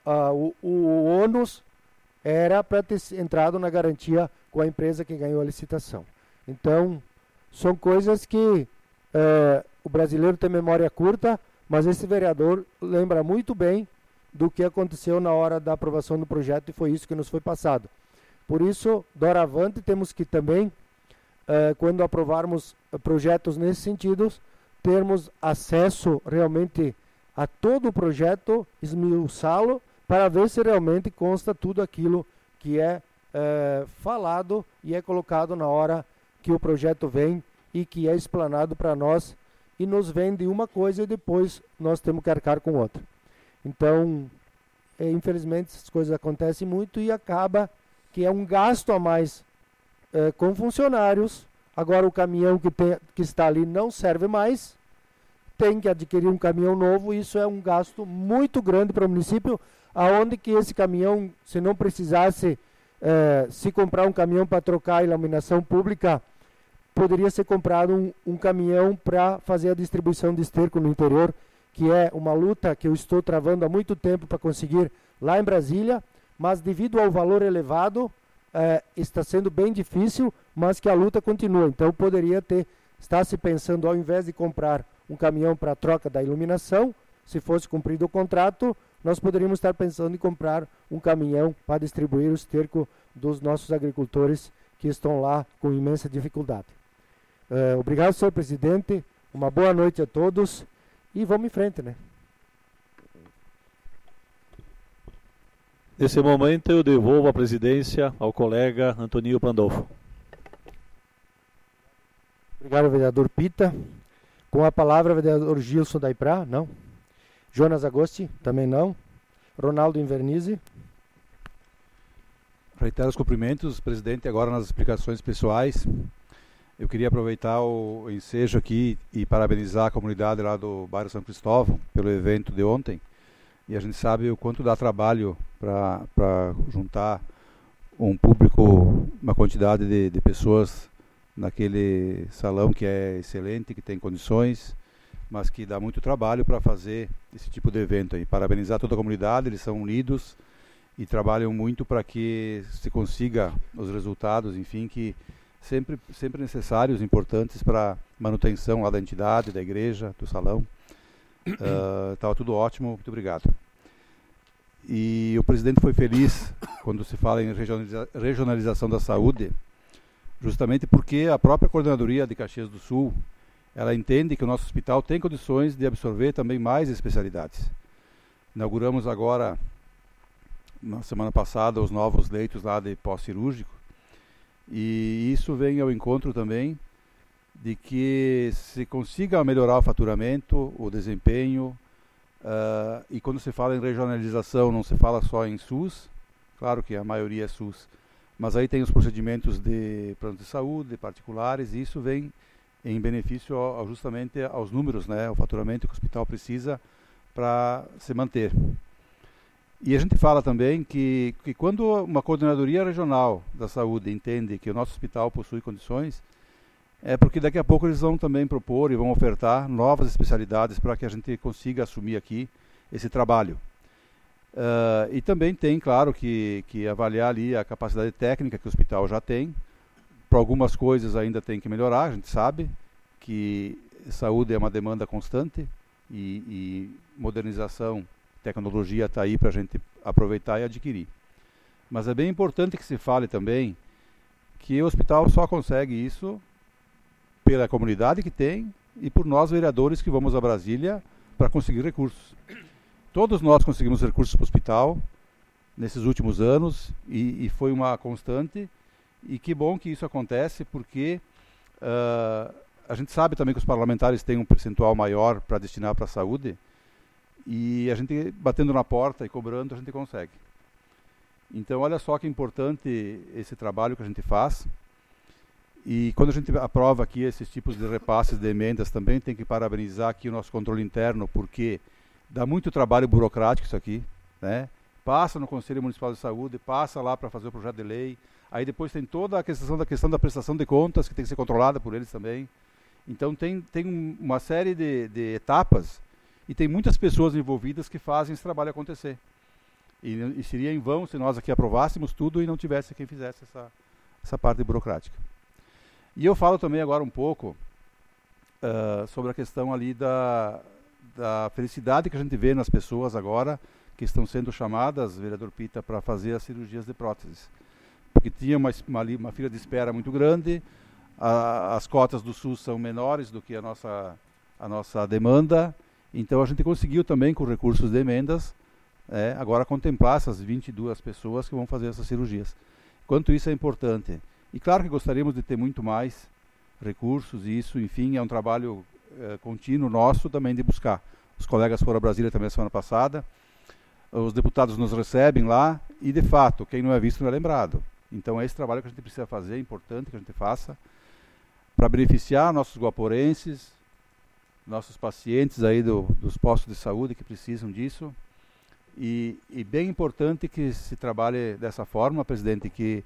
o ônus era para ter entrado na garantia com a empresa que ganhou a licitação. Então, são coisas que o brasileiro tem memória curta, mas esse vereador lembra muito bem do que aconteceu na hora da aprovação do projeto e foi isso que nos foi passado. Por isso, doravante, temos que também, quando aprovarmos projetos nesse sentido, termos acesso realmente a todo o projeto, esmiuçá-lo, para ver se realmente consta tudo aquilo que é falado e é colocado na hora que o projeto vem e que é explanado para nós e nos vende uma coisa e depois nós temos que arcar com outra. Então, infelizmente, essas coisas acontecem muito e acaba que é um gasto a mais com funcionários. Agora o caminhão que está ali não serve mais, tem que adquirir um caminhão novo, e isso é um gasto muito grande para o município, aonde que esse caminhão, se não precisasse se comprar um caminhão para trocar a iluminação pública, poderia ser comprado um caminhão para fazer a distribuição de esterco no interior, que é uma luta que eu estou travando há muito tempo para conseguir lá em Brasília, mas devido ao valor elevado, está sendo bem difícil, mas que a luta continua. Então poderia estar se pensando, ao invés de comprar um caminhão para a troca da iluminação, se fosse cumprido o contrato, nós poderíamos estar pensando em comprar um caminhão para distribuir o esterco dos nossos agricultores que estão lá com imensa dificuldade. Obrigado, senhor presidente, uma boa noite a todos e vamos em frente, né? Nesse momento eu devolvo a presidência ao colega Antoninho Pandolfo. Obrigado, vereador Pita. Com a palavra, vereador Gilson Daiprá, não. Jonas Agosti, também não. Ronaldo Invernizzi. Reitero os cumprimentos, presidente, agora nas explicações pessoais. Eu queria aproveitar o ensejo aqui e parabenizar a comunidade lá do bairro São Cristóvão pelo evento de ontem. E a gente sabe o quanto dá trabalho para juntar um público, uma quantidade de pessoas naquele salão que é excelente, que tem condições, mas que dá muito trabalho para fazer esse tipo de evento aí. Parabenizar toda a comunidade, eles são unidos e trabalham muito para que se consiga os resultados, enfim, que sempre necessários, importantes para manutenção lá da entidade, da igreja, do salão. Estava tudo ótimo, muito obrigado. E o presidente foi feliz quando se fala em regionalização da saúde, justamente porque a própria coordenadoria de Caxias do Sul, ela entende que o nosso hospital tem condições de absorver também mais especialidades. Inauguramos agora, na semana passada, os novos leitos lá de pós-cirúrgico, e isso vem ao encontro também de que se consiga melhorar o faturamento, o desempenho, e quando se fala em regionalização não se fala só em SUS, claro que a maioria é SUS, mas aí tem os procedimentos de plano de saúde, particulares, e isso vem em benefício justamente aos números, né, ao faturamento que o hospital precisa para se manter. E a gente fala também que quando uma coordenadoria regional da saúde entende que o nosso hospital possui condições, é porque daqui a pouco eles vão também propor e vão ofertar novas especialidades para que a gente consiga assumir aqui esse trabalho. E também tem, claro, que avaliar ali a capacidade técnica que o hospital já tem. Para algumas coisas ainda tem que melhorar, a gente sabe que saúde é uma demanda constante e modernização, tecnologia está aí para a gente aproveitar e adquirir. Mas é bem importante que se fale também que o hospital só consegue isso pela comunidade que tem e por nós vereadores que vamos a Brasília para conseguir recursos. Todos nós conseguimos recursos para o hospital nesses últimos anos e foi uma constante, e que bom que isso acontece, porque a gente sabe também que os parlamentares têm um percentual maior para destinar para a saúde, e a gente batendo na porta e cobrando a gente consegue. Então olha só que importante esse trabalho que a gente faz. E quando a gente aprova aqui esses tipos de repasses de emendas também, tem que parabenizar aqui o nosso controle interno, porque dá muito trabalho burocrático isso aqui, né? Passa no Conselho Municipal de Saúde, passa lá para fazer o projeto de lei, aí depois tem toda a questão da prestação de contas, que tem que ser controlada por eles também. Então tem uma série de etapas, e tem muitas pessoas envolvidas que fazem esse trabalho acontecer. E seria em vão se nós aqui aprovássemos tudo e não tivesse quem fizesse essa parte burocrática. E eu falo também agora um pouco sobre a questão ali da felicidade que a gente vê nas pessoas agora que estão sendo chamadas, vereador Pita, para fazer as cirurgias de próteses. Porque tinha uma fila de espera muito grande, as cotas do SUS são menores do que a nossa demanda, então a gente conseguiu também, com recursos de emendas, agora contemplar essas 22 pessoas que vão fazer essas cirurgias. Quanto isso é importante. E claro que gostaríamos de ter muito mais recursos, e isso, enfim, é um trabalho contínuo nosso também de buscar. Os colegas foram a Brasília também semana passada, os deputados nos recebem lá, e de fato, quem não é visto não é lembrado. Então é esse trabalho que a gente precisa fazer, é importante que a gente faça, para beneficiar nossos guaporenses, nossos pacientes aí dos postos de saúde que precisam disso. E bem importante que se trabalhe dessa forma, presidente, que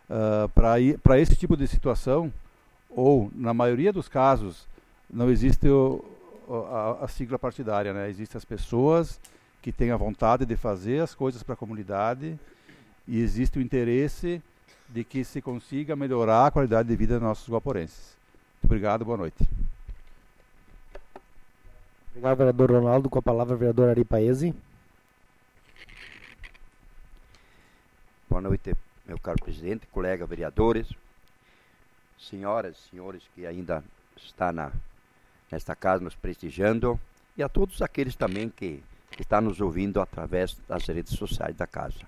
para esse tipo de situação, ou na maioria dos casos, não existe a sigla partidária, né? Existem as pessoas que têm a vontade de fazer as coisas para a comunidade, e existe o interesse de que se consiga melhorar a qualidade de vida dos nossos guaporenses. Muito obrigado, boa noite. Obrigado, vereador Ronaldo. Com a palavra, vereador Ari Paese. Boa noite, meu caro presidente, colegas vereadores, senhoras e senhores que ainda estão nesta casa nos prestigiando, e a todos aqueles também que estão nos ouvindo através das redes sociais da casa.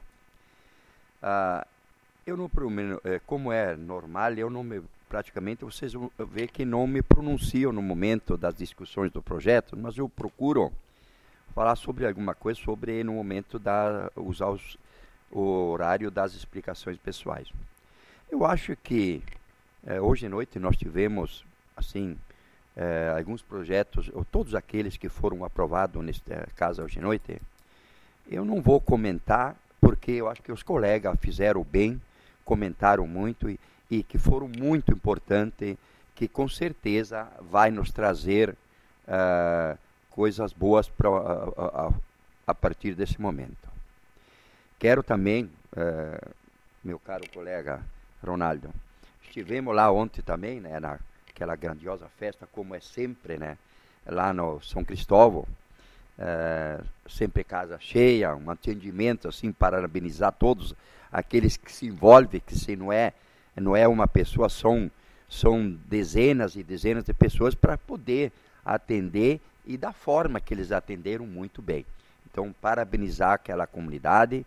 Eu não, como é normal, praticamente vocês vão ver que não me pronuncio no momento das discussões do projeto, mas eu procuro falar sobre alguma coisa, no momento usar o horário das explicações pessoais. Eu acho que hoje à noite nós tivemos, assim, alguns projetos, ou todos aqueles que foram aprovados nesta casa hoje à noite. Eu não vou comentar, porque eu acho que os colegas fizeram bem, comentaram muito e que foram muito importantes, que com certeza vai nos trazer coisas boas a partir desse momento. Quero também, meu caro colega Ronaldo, estivemos lá ontem também, né, naquela grandiosa festa, como é sempre, né, lá no São Cristóvão, sempre casa cheia, um atendimento assim, parabenizar todos aqueles que se envolvem, que se não é uma pessoa, são dezenas e dezenas de pessoas para poder atender, e da forma que eles atenderam muito bem. Então, parabenizar aquela comunidade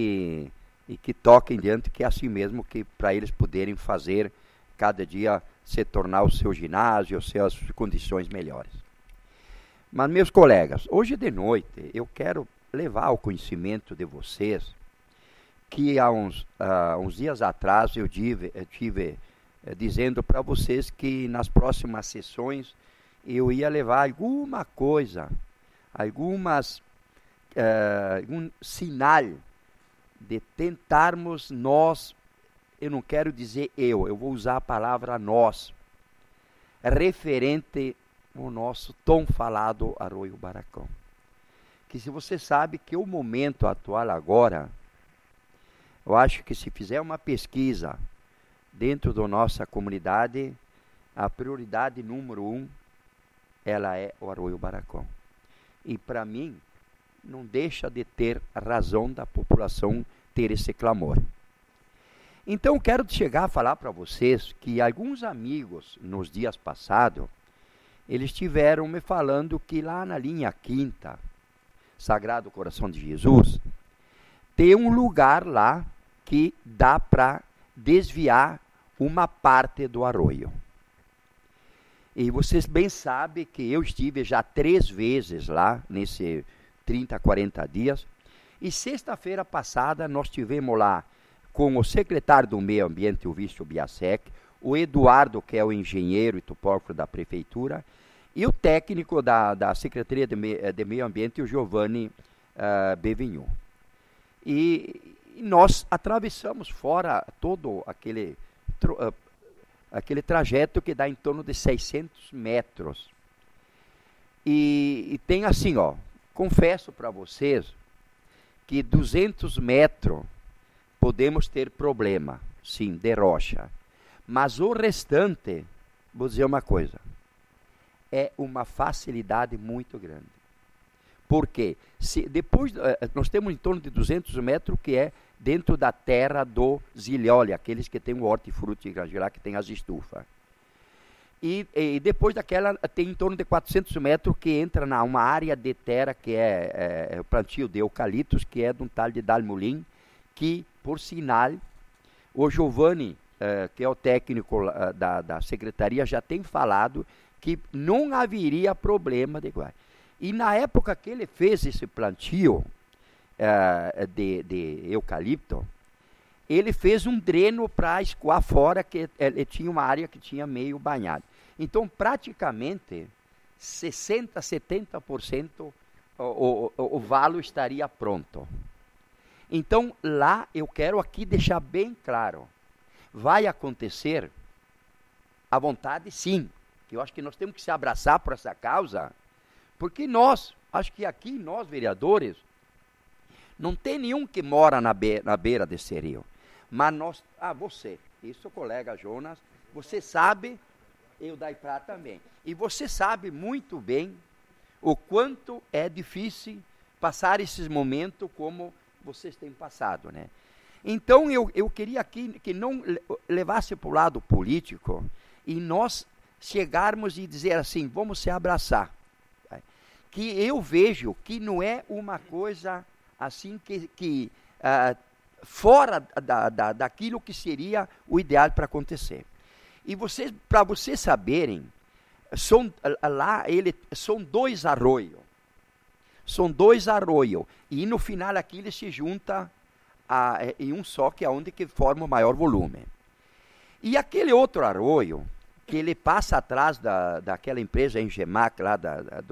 e que toquem diante, que é assim mesmo, que para eles poderem fazer cada dia se tornar o seu ginásio, as suas condições melhores. Mas, meus colegas, hoje de noite eu quero levar ao conhecimento de vocês que há uns dias atrás eu tive dizendo para vocês que nas próximas sessões eu ia levar alguma coisa, algum sinal de tentarmos nós, eu não quero dizer eu vou usar a palavra nós, referente ao nosso tão falado Arroio Baracão. Que se você sabe que o momento atual agora, eu acho que se fizer uma pesquisa dentro da nossa comunidade, a prioridade número 1, ela é o Arroio Baracão. E para mim, não deixa de ter a razão da população ter esse clamor. Então, quero chegar a falar para vocês que alguns amigos, nos dias passados, eles estiveram me falando que lá na linha 5ª, Sagrado Coração de Jesus, tem um lugar lá que dá para desviar uma parte do arroio. E vocês bem sabem que eu estive já 3 vezes lá, nesse 30, 40 dias, e sexta-feira passada nós estivemos lá com o secretário do Meio Ambiente, o Vício Biasek, o Eduardo, que é o engenheiro e topógrafo da prefeitura, e o técnico da Secretaria de Meio Ambiente, o Giovanni Bevignon. E nós atravessamos fora todo aquele trajeto que dá em torno de 600 metros. E tem assim, confesso para vocês que 200 metros podemos ter problema, sim, de rocha. Mas o restante, vou dizer uma coisa, é uma facilidade muito grande. Porque depois nós temos em torno de 200 metros que é dentro da terra do Zilioli, aqueles que têm o hortifruti lá, que tem as estufas. E depois daquela tem em torno de 400 metros que entra numa área de terra que é o plantio de eucaliptos, que é de um tal de Dalmolin, que, por sinal, o Giovanni, que é o técnico da secretaria, já tem falado que não haveria problema de igual. E na época que ele fez esse plantio de eucalipto, ele fez um dreno para escoar fora, que ele tinha uma área que tinha meio banhado. Então, praticamente, 60%, 70% o valo estaria pronto. Então, lá eu quero aqui deixar bem claro, vai acontecer à vontade, sim. Eu acho que nós temos que se abraçar por essa causa, porque acho que aqui nós, vereadores, não tem nenhum que mora na beira desse rio. Mas nós, você, isso, colega Jonas, você sabe, eu da Iprá também, e você sabe muito bem o quanto é difícil passar esses momentos como vocês têm passado, né? Então, eu queria aqui que não levasse para o lado político e nós chegarmos e dizer assim, vamos se abraçar. Que eu vejo que não é uma coisa assim que fora daquilo que seria o ideal para acontecer. E para vocês saberem, são 2 arroios. São 2 arroios. E no final aqui ele se junta em um só, que é onde que forma o maior volume. E aquele outro arroio, que ele passa atrás daquela empresa Engemac lá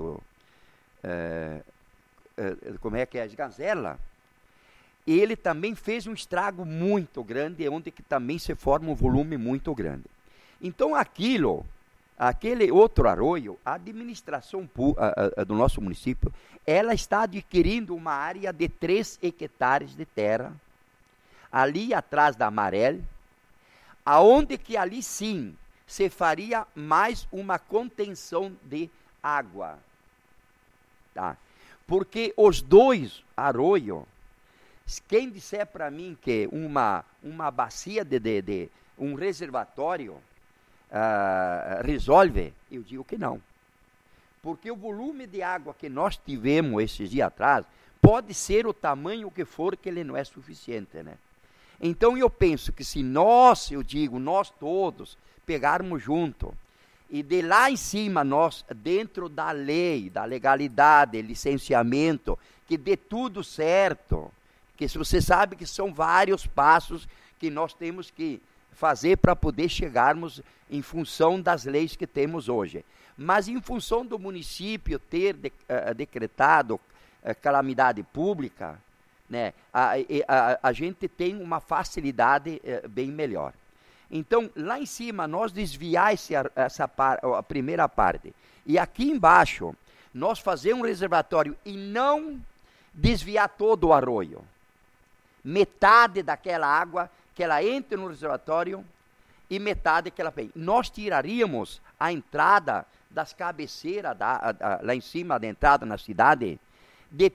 como é que é, Gazela, ele também fez um estrago muito grande, onde que também se forma um volume muito grande. Então aquele outro arroio, a administração do nosso município, ela está adquirindo uma área de 3 hectares de terra, ali atrás da Amarel, aonde que ali sim se faria mais uma contenção de água. Tá? Porque os 2 arroios, quem disser para mim que uma bacia de um reservatório resolve, eu digo que não. Porque o volume de água que nós tivemos esses dias atrás, pode ser o tamanho que for, que ele não é suficiente, né? Então eu penso que se nós todos, pegarmos junto. E de lá em cima, nós, dentro da lei, da legalidade, licenciamento, que dê tudo certo. Que você sabe que são vários passos que nós temos que fazer para poder chegarmos em função das leis que temos hoje. Mas em função do município ter decretado calamidade pública, né, a gente tem uma facilidade bem melhor. Então, lá em cima, nós desviar a primeira parte. E aqui embaixo, nós fazer um reservatório e não desviar todo o arroio. Metade daquela água que ela entra no reservatório e metade que ela vem. Nós tiraríamos a entrada das cabeceiras, lá em cima da entrada na cidade, de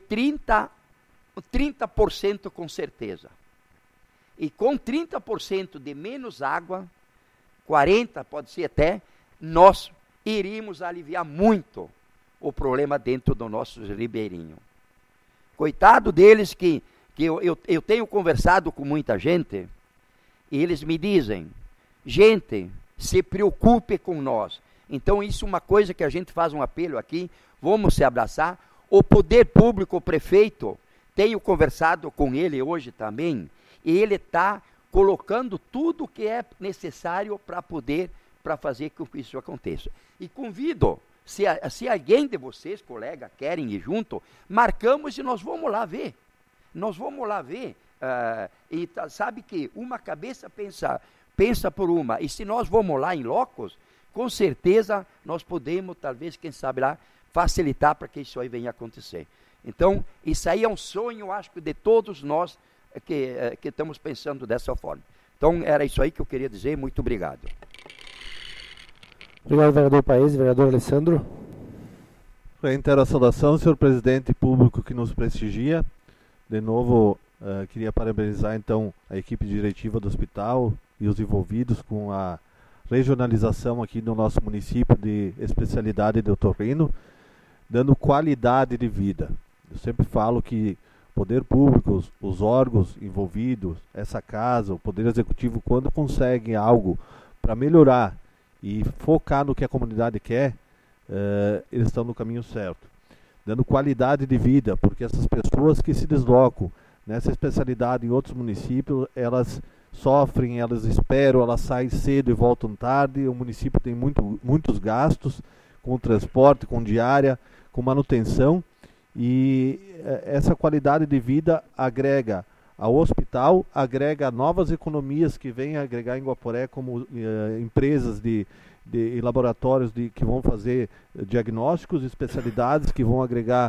30% com certeza. E com 30% de menos água, 40% pode ser até, nós iríamos aliviar muito o problema dentro do nosso ribeirinho. Coitado deles que eu tenho conversado com muita gente, e eles me dizem, gente, se preocupe com nós. Então isso é uma coisa que a gente faz um apelo aqui, vamos se abraçar. O poder público, o prefeito, tenho conversado com ele hoje também, e ele está colocando tudo o que é necessário para fazer com que isso aconteça. E convido, se alguém de vocês, colega, querem ir junto, marcamos e nós vamos lá ver. Nós vamos lá ver. E sabe que uma cabeça pensa por uma. E se nós vamos lá em locos, com certeza nós podemos, talvez, quem sabe lá, facilitar para que isso aí venha acontecer. Então, isso aí é um sonho, acho que de todos nós que estamos pensando dessa forma. Então, era isso aí que eu queria dizer. Muito obrigado. Obrigado, vereador Paes. Vereador Alessandro. Reitero a saudação, senhor presidente público que nos prestigia. De novo, queria parabenizar, então, a equipe diretiva do hospital e os envolvidos com a regionalização aqui no nosso município de especialidade de otorrino, dando qualidade de vida. Eu sempre falo que o poder público, os órgãos envolvidos, essa casa, o poder executivo, quando conseguem algo para melhorar e focar no que a comunidade quer, eles estão no caminho certo. Dando qualidade de vida, porque essas pessoas que se deslocam nessa especialidade em outros municípios, elas sofrem, elas esperam, elas saem cedo e voltam tarde. O município tem muitos gastos com transporte, com diária, com manutenção, e essa qualidade de vida agrega ao hospital, agrega novas economias que vêm agregar em Guaporé, como empresas de laboratórios que vão fazer diagnósticos, especialidades que vão agregar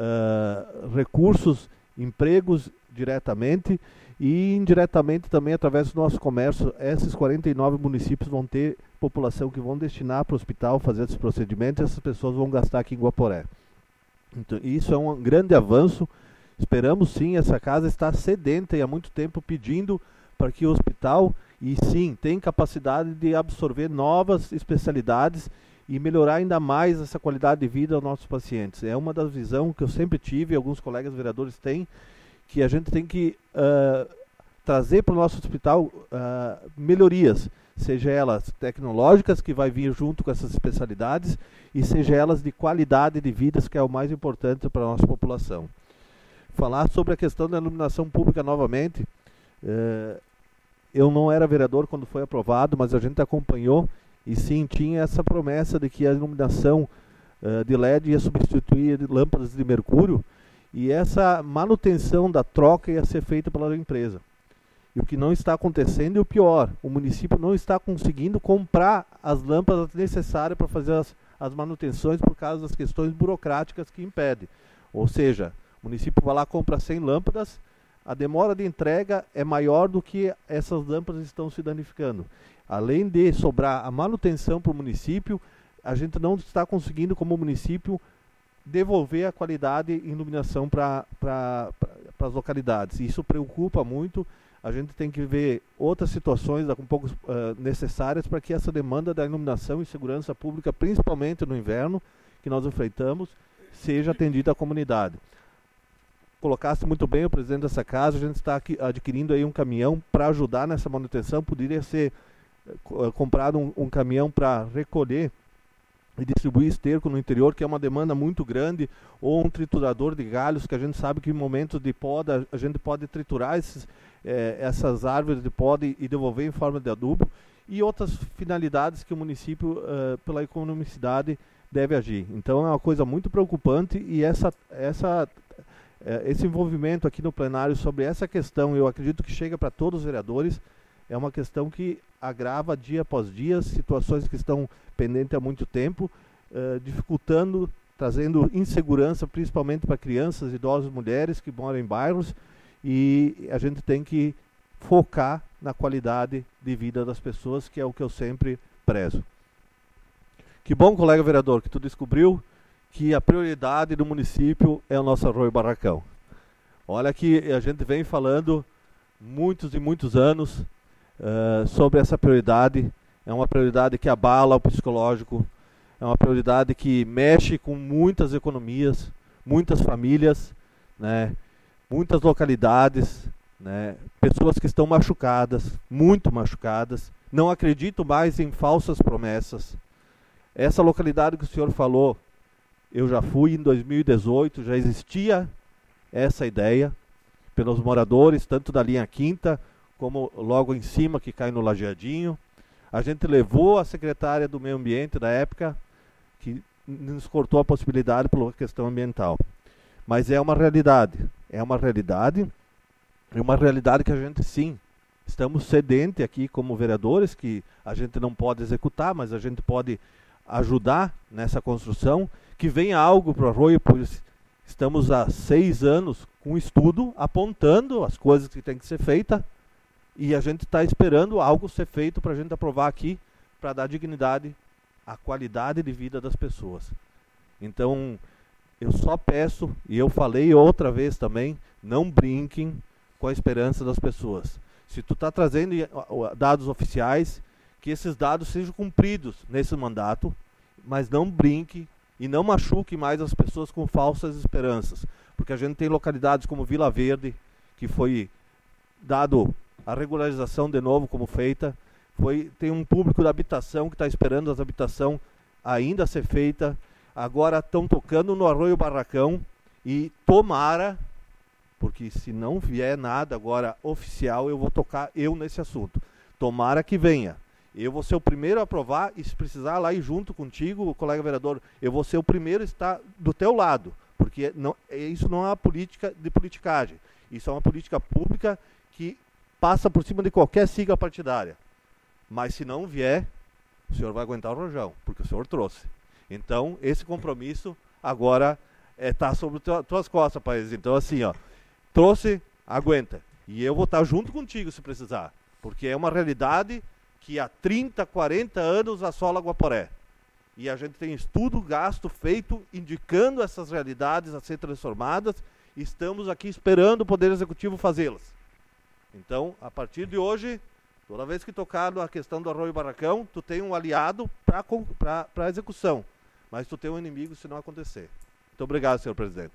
recursos, empregos diretamente e indiretamente também através do nosso comércio. Esses 49 municípios vão ter população que vão destinar para o hospital fazer esses procedimentos, e essas pessoas vão gastar aqui em Guaporé. Então, isso é um grande avanço. Esperamos sim, essa casa está sedenta e há muito tempo pedindo para que o hospital, e sim, tem capacidade de absorver novas especialidades e melhorar ainda mais essa qualidade de vida aos nossos pacientes. É uma das visões que eu sempre tive, e alguns colegas vereadores têm, que a gente tem que trazer para o nosso hospital melhorias, seja elas tecnológicas, que vai vir junto com essas especialidades, e seja elas de qualidade de vidas, que é o mais importante para a nossa população. Falar sobre a questão da iluminação pública novamente, eu não era vereador quando foi aprovado, mas a gente acompanhou, e sim, tinha essa promessa de que a iluminação de LED ia substituir lâmpadas de mercúrio, e essa manutenção da troca ia ser feita pela empresa. E o que não está acontecendo, e o pior, o município não está conseguindo comprar as lâmpadas necessárias para fazer as manutenções por causa das questões burocráticas que impedem. Ou seja, o município vai lá, compra 100 lâmpadas, a demora de entrega é maior do que essas lâmpadas estão se danificando. Além de sobrar a manutenção para o município, a gente não está conseguindo, como município, devolver a qualidade em iluminação para as localidades. Isso preocupa muito. A gente tem que ver outras situações um pouco necessárias para que essa demanda da iluminação e segurança pública, principalmente no inverno, que nós enfrentamos, seja atendida à comunidade. Colocasse muito bem o presidente dessa casa, a gente está aqui adquirindo aí um caminhão para ajudar nessa manutenção. Poderia ser comprado um caminhão para recolher e distribuir esterco no interior, que é uma demanda muito grande, ou um triturador de galhos, que a gente sabe que em momentos de poda a gente pode triturar essas árvores de poda e devolver em forma de adubo, e outras finalidades que o município, pela economicidade, deve agir. Então é uma coisa muito preocupante, e esse envolvimento aqui no plenário sobre essa questão, eu acredito que chega para todos os vereadores, é uma questão que agrava dia após dia situações que estão pendentes há muito tempo, dificultando, trazendo insegurança, principalmente para crianças, idosos, mulheres que moram em bairros, e a gente tem que focar na qualidade de vida das pessoas, que é o que eu sempre prezo. Que bom, colega vereador, que tu descobriu que a prioridade do município é o nosso Arroio Barracão. Olha que a gente vem falando muitos e muitos anos sobre essa prioridade. É uma prioridade que abala o psicológico, é uma prioridade que mexe com muitas economias, muitas famílias, né, muitas localidades, né, pessoas que estão machucadas, muito machucadas, não acreditam mais em falsas promessas. Essa localidade que o senhor falou, eu já fui em 2018, já existia essa ideia pelos moradores, tanto da linha Quinta, como logo em cima, que cai no Lajeadinho. A gente levou a secretária do meio ambiente da época, que nos cortou a possibilidade pela questão ambiental. Mas é uma realidade que a gente, sim, estamos sedentes aqui como vereadores, que a gente não pode executar, mas a gente pode ajudar nessa construção, que venha algo para o Arroio, pois estamos há 6 anos com estudo, apontando as coisas que tem que ser feitas, e a gente está esperando algo ser feito para a gente aprovar aqui, para dar dignidade à qualidade de vida das pessoas. Então, eu só peço, e eu falei outra vez também, não brinquem com a esperança das pessoas. Se tu está trazendo dados oficiais, que esses dados sejam cumpridos nesse mandato, mas não brinque e não machuque mais as pessoas com falsas esperanças. Porque a gente tem localidades como Vila Verde, que foi dado a regularização de novo como feita, tem um público da habitação que está esperando a habitação ainda a ser feita, agora estão tocando no Arroio Barracão, e tomara, porque se não vier nada agora oficial, eu vou tocar nesse assunto, tomara que venha. Eu vou ser o primeiro a aprovar, e se precisar lá ir junto contigo, colega vereador, eu vou ser o primeiro a estar do teu lado, porque isso não é uma política de politicagem, isso é uma política pública que passa por cima de qualquer sigla partidária. Mas se não vier, o senhor vai aguentar o rojão, porque o senhor trouxe. Então, esse compromisso agora está sobre tuas costas, país. Então, assim, trouxe, aguenta. E eu vou estar junto contigo se precisar, porque é uma realidade que há 30, 40 anos assola Guaporé. E a gente tem estudo, gasto, feito, indicando essas realidades a ser transformadas, e estamos aqui esperando o Poder Executivo fazê-las. Então, a partir de hoje, toda vez que tocar a questão do Arroio Barracão, tu tem um aliado para a execução, mas tu tem um inimigo se não acontecer. Muito obrigado, senhor presidente.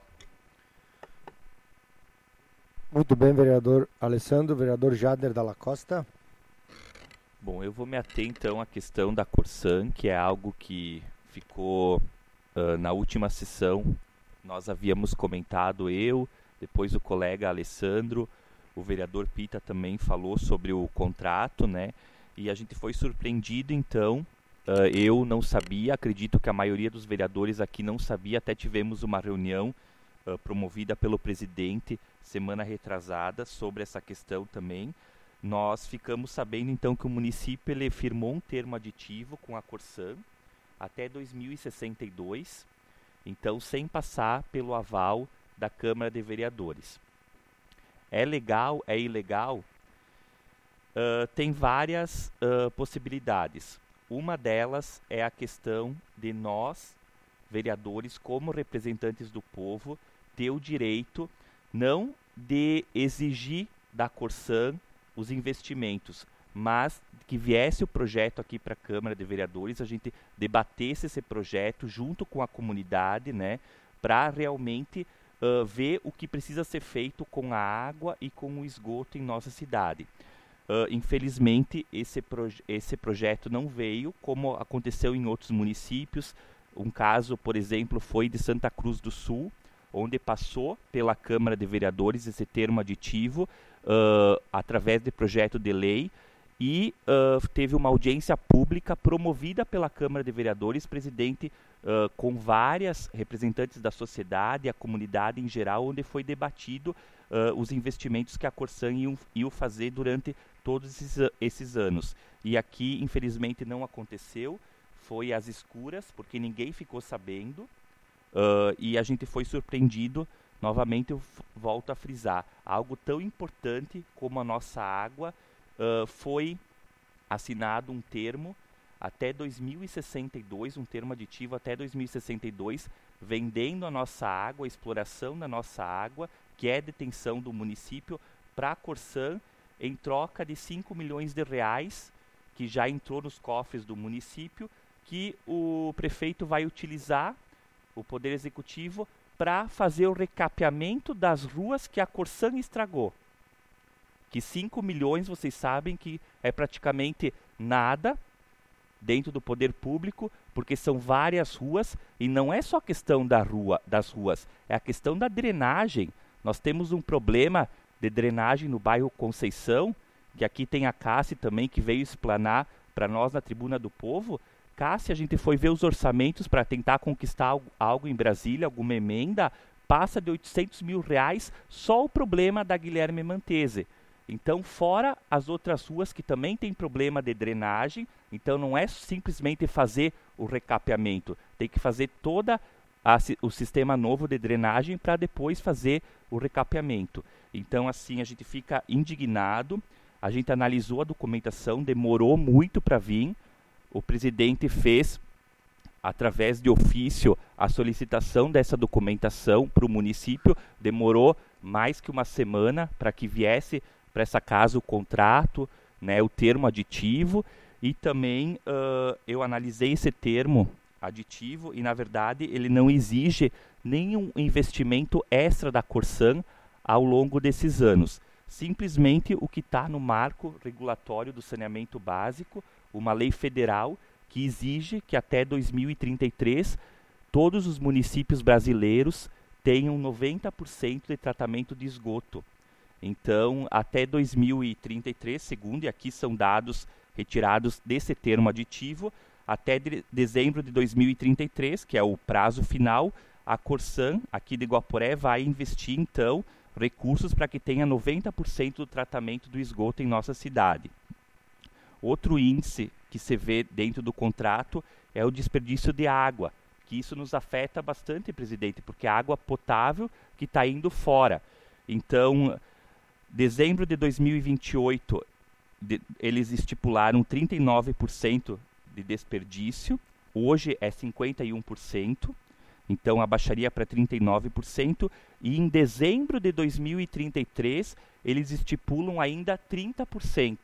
Muito bem, vereador Alessandro. Vereador Jader Dalla Costa. Bom, eu vou me ater então à questão da Corsan, que é algo que ficou na última sessão. Nós havíamos comentado, depois o colega Alessandro, o vereador Pita também falou sobre o contrato, né? E a gente foi surpreendido, então. Eu não sabia, acredito que a maioria dos vereadores aqui não sabia, até tivemos uma reunião promovida pelo presidente semana retrasada sobre essa questão também. Nós ficamos sabendo, então, que o município ele firmou um termo aditivo com a Corsan até 2062, então sem passar pelo aval da Câmara de Vereadores. É legal, é ilegal? Tem várias possibilidades. Uma delas é a questão de nós, vereadores, como representantes do povo, ter o direito não de exigir da Corsan os investimentos, mas que viesse o projeto aqui para a Câmara de Vereadores, a gente debatesse esse projeto junto com a comunidade, né, para realmente ver o que precisa ser feito com a água e com o esgoto em nossa cidade. infelizmente, esse projeto não veio, como aconteceu em outros municípios. Um caso, por exemplo, foi de Santa Cruz do Sul, onde passou pela Câmara de Vereadores esse termo aditivo, através de projeto de lei, e teve uma audiência pública promovida pela Câmara de Vereadores, presidente, com várias representantes da sociedade, a comunidade em geral, onde foi debatido os investimentos que a Corsan iam fazer durante todos esses anos. E aqui, infelizmente, não aconteceu, foi às escuras, porque ninguém ficou sabendo, e a gente foi surpreendido. Novamente, eu volto a frisar, algo tão importante como a nossa água, foi assinado um termo até 2062, um termo aditivo até 2062, vendendo a nossa água, a exploração da nossa água, que é detenção do município, para a Corsan, em troca de 5 milhões de reais, que já entrou nos cofres do município, que o prefeito vai utilizar, o Poder Executivo, para fazer o recapeamento das ruas que a Corsan estragou. Que 5 milhões, vocês sabem que é praticamente nada dentro do poder público, porque são várias ruas, e não é só a questão das ruas, é a questão da drenagem. Nós temos um problema de drenagem no bairro Conceição, que aqui tem a Cássia também, que veio explanar para nós na Tribuna do Povo. Cássia, a gente foi ver os orçamentos para tentar conquistar algo em Brasília, alguma emenda, passa de 800 mil reais só o problema da Guilherme Mantese. Então, fora as outras ruas que também tem problema de drenagem, então não é simplesmente fazer o recapeamento, tem que fazer todo o sistema novo de drenagem para depois fazer o recapeamento. Então, assim, a gente fica indignado, a gente analisou a documentação, demorou muito para vir, o presidente fez, através de ofício, a solicitação dessa documentação para o município, demorou mais que uma semana para que viesse para essa casa o contrato, né, o termo aditivo, e também eu analisei esse termo aditivo e, na verdade, ele não exige nenhum investimento extra da Corsan ao longo desses anos. Simplesmente o que está no marco regulatório do saneamento básico, uma lei federal que exige que até 2033 todos os municípios brasileiros tenham 90% de tratamento de esgoto. Então, até 2033, segundo, e aqui são dados retirados desse termo aditivo, até dezembro de 2033, que é o prazo final, a Corsan, aqui de Guaporé, vai investir, então, recursos para que tenha 90% do tratamento do esgoto em nossa cidade. Outro índice que se vê dentro do contrato é o desperdício de água, que isso nos afeta bastante, presidente, porque a água potável que está indo fora. Então, dezembro de 2028, eles estipularam 39% de desperdício, hoje é 51%, então abaixaria para 39%, e em dezembro de 2033, eles estipulam ainda 30%.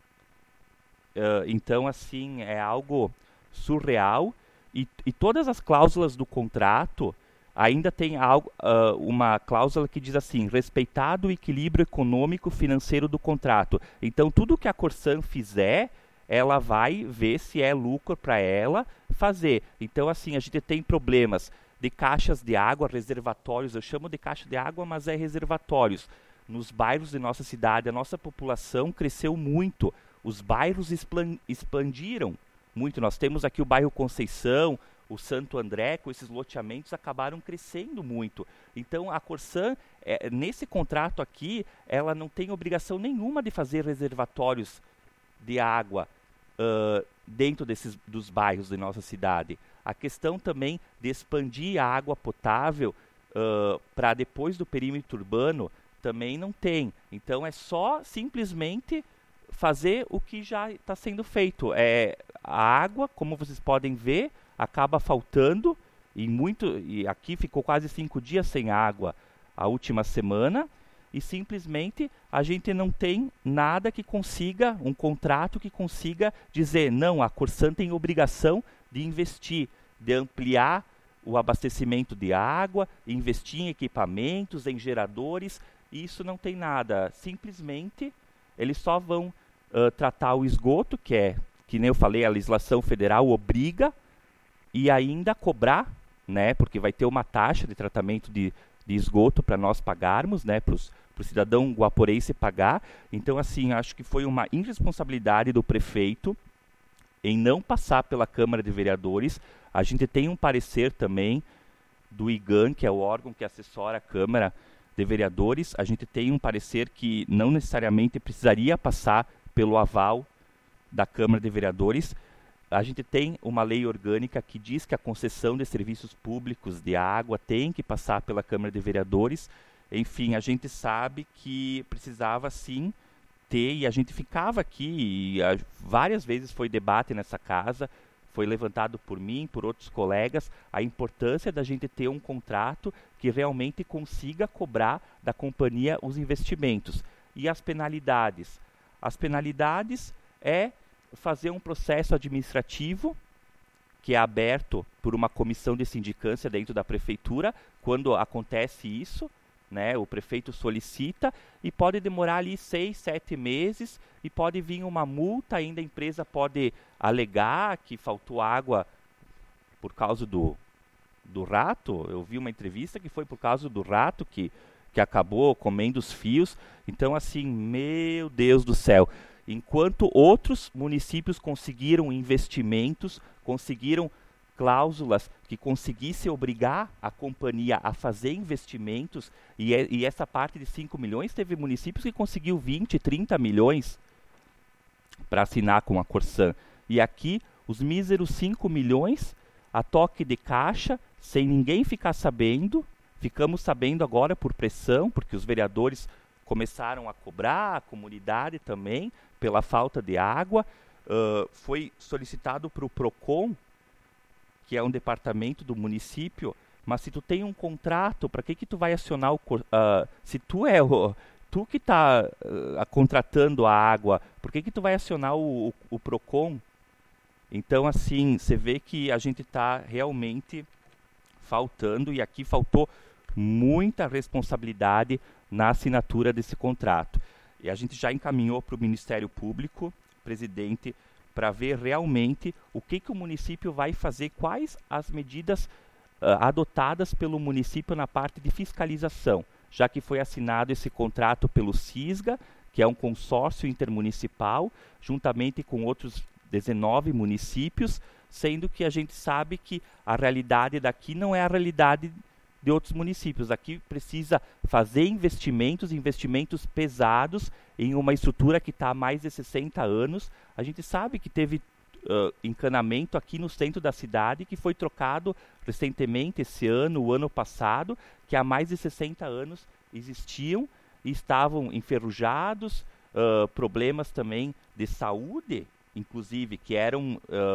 Então, assim, é algo surreal, e todas as cláusulas do contrato ainda tem uma cláusula que diz assim: respeitado o equilíbrio econômico financeiro do contrato. Então, tudo que a Corsan fizer, ela vai ver se é lucro para ela fazer. Então, assim, a gente tem problemas de caixas de água, reservatórios, eu chamo de caixa de água, mas é reservatórios. Nos bairros de nossa cidade, a nossa população cresceu muito, os bairros expandiram muito. Nós temos aqui o bairro Conceição, o Santo André, com esses loteamentos, acabaram crescendo muito. Então, a Corsan, nesse contrato aqui, ela não tem obrigação nenhuma de fazer reservatórios de água dentro dos bairros de nossa cidade. A questão também de expandir a água potável para depois do perímetro urbano também não tem. Então, é só simplesmente fazer o que já está sendo feito. A água, como vocês podem ver, acaba faltando, e aqui ficou quase 5 dias sem água a última semana, e simplesmente a gente não tem nada que consiga, um contrato que consiga dizer, não, a Corsan tem obrigação de investir, de ampliar o abastecimento de água, investir em equipamentos, em geradores. Isso não tem nada, simplesmente eles só vão tratar o esgoto, que nem eu falei, a legislação federal obriga, e ainda cobrar, né, porque vai ter uma taxa de tratamento de esgoto para nós pagarmos, né, para o cidadão guaporense pagar. Então, assim, acho que foi uma irresponsabilidade do prefeito em não passar pela Câmara de Vereadores. A gente tem um parecer também do IGAN, que é o órgão que assessora a Câmara de Vereadores. A gente tem um parecer que não necessariamente precisaria passar pelo aval da Câmara de Vereadores. A gente tem uma lei orgânica que diz que a concessão de serviços públicos de água tem que passar pela Câmara de Vereadores. Enfim, a gente sabe que precisava sim ter, e a gente ficava aqui, e várias vezes foi debate nessa casa, foi levantado por mim, por outros colegas, a importância da gente ter um contrato que realmente consiga cobrar da companhia os investimentos. E as penalidades? As penalidades é fazer um processo administrativo que é aberto por uma comissão de sindicância dentro da prefeitura. Quando acontece isso, né, o prefeito solicita, e pode demorar ali 6, 7 meses, e pode vir uma multa. Ainda a empresa pode alegar que faltou água por causa do rato. Eu vi uma entrevista que foi por causa do rato que acabou comendo os fios. Então, assim, meu Deus do céu. Enquanto outros municípios conseguiram investimentos, conseguiram cláusulas que conseguissem obrigar a companhia a fazer investimentos, e essa parte de 5 milhões, teve municípios que conseguiu 20, 30 milhões para assinar com a Corsan. E aqui, os míseros 5 milhões, a toque de caixa, sem ninguém ficar sabendo. Ficamos sabendo agora por pressão, porque os vereadores começaram a cobrar, a comunidade também, pela falta de água. Foi solicitado para o PROCON, que é um departamento do município, mas se tu tem um contrato, para que tu vai acionar se tu que está contratando a água, por que tu vai acionar o PROCON? Então, assim, você vê que a gente está realmente faltando, e aqui faltou muita responsabilidade na assinatura desse contrato. E a gente já encaminhou para o Ministério Público, presidente, para ver realmente o que o município vai fazer, quais as medidas adotadas pelo município na parte de fiscalização, já que foi assinado esse contrato pelo CISGA, que é um consórcio intermunicipal, juntamente com outros 19 municípios, sendo que a gente sabe que a realidade daqui não é a realidade de outros municípios. Aqui precisa fazer investimentos pesados em uma estrutura que está há mais de 60 anos. A gente sabe que teve encanamento aqui no centro da cidade, que foi trocado recentemente, esse ano, o ano passado, que há mais de 60 anos existiam e estavam enferrujados, problemas também de saúde, inclusive, que eram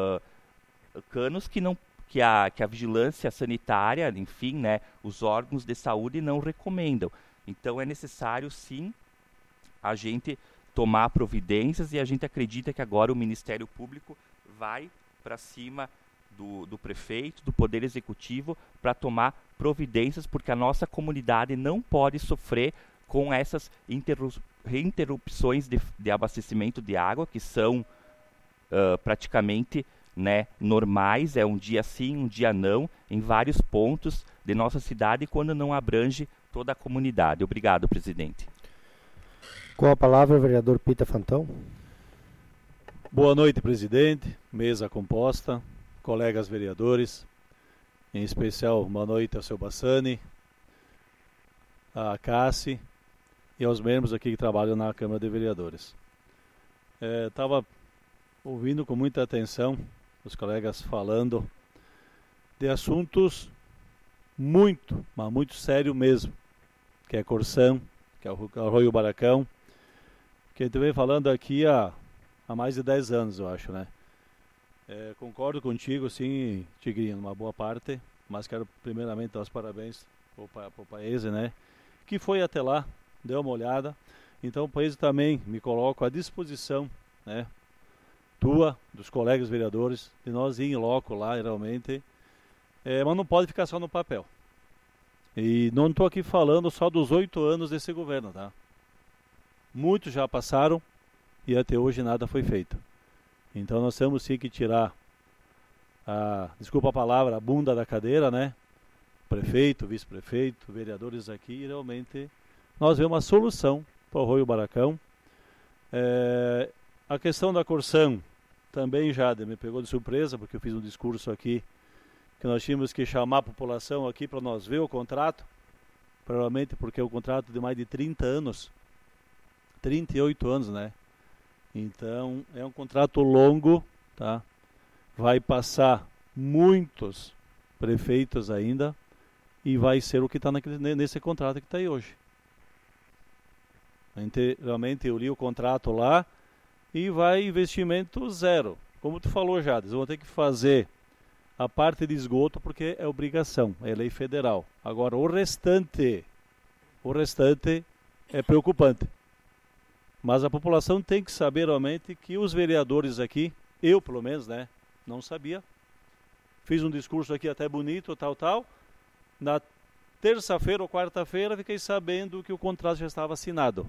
canos que a vigilância sanitária, enfim, né, os órgãos de saúde não recomendam. Então é necessário, sim, a gente tomar providências, e a gente acredita que agora o Ministério Público vai para cima do prefeito, do Poder Executivo, para tomar providências, porque a nossa comunidade não pode sofrer com essas interrupções de abastecimento de água, que são praticamente, né, normais, é um dia sim, um dia não, em vários pontos de nossa cidade, quando não abrange toda a comunidade. Obrigado, presidente. Com a palavra, o vereador Pita Fantão. Boa noite, presidente, mesa composta, colegas vereadores, em especial boa noite ao seu Bassani, a Cassi e aos membros aqui que trabalham na Câmara de Vereadores. Estava ouvindo com muita atenção os colegas falando de assuntos muito, mas muito sério mesmo, que é Corsan, que é o Arroio Baracão, que a gente vem falando aqui há mais de 10 anos, eu acho, né? Concordo contigo, sim, Tigrinho, numa boa parte, mas quero primeiramente dar os parabéns para o Paese, né? Que foi até lá, deu uma olhada. Então o Paese também me coloco à disposição, né? Tua, dos colegas vereadores, de nós ir em loco lá, realmente. Mas não pode ficar só no papel. E não estou aqui falando só dos 8 anos desse governo, tá? Muitos já passaram, e até hoje nada foi feito. Então nós temos sim que tirar desculpa a palavra, a bunda da cadeira, né? Prefeito, vice-prefeito, vereadores aqui, e realmente nós vemos uma solução para o Arroio Baracão. A questão da Corsan também já me pegou de surpresa, porque eu fiz um discurso aqui que nós tínhamos que chamar a população aqui para nós ver o contrato, provavelmente porque é um contrato de mais de 30 anos, 38 anos, né? Então é um contrato longo, tá? Vai passar muitos prefeitos ainda e vai ser o que está nesse contrato que está aí hoje. Realmente eu li o contrato lá e vai investimento zero. Como tu falou, Jades, vão ter que fazer a parte de esgoto porque é obrigação, é lei federal. Agora o restante é preocupante. Mas a população tem que saber realmente que os vereadores aqui, eu pelo menos, né, não sabia. Fiz um discurso aqui até bonito, tal. Na terça-feira ou quarta-feira fiquei sabendo que o contrato já estava assinado.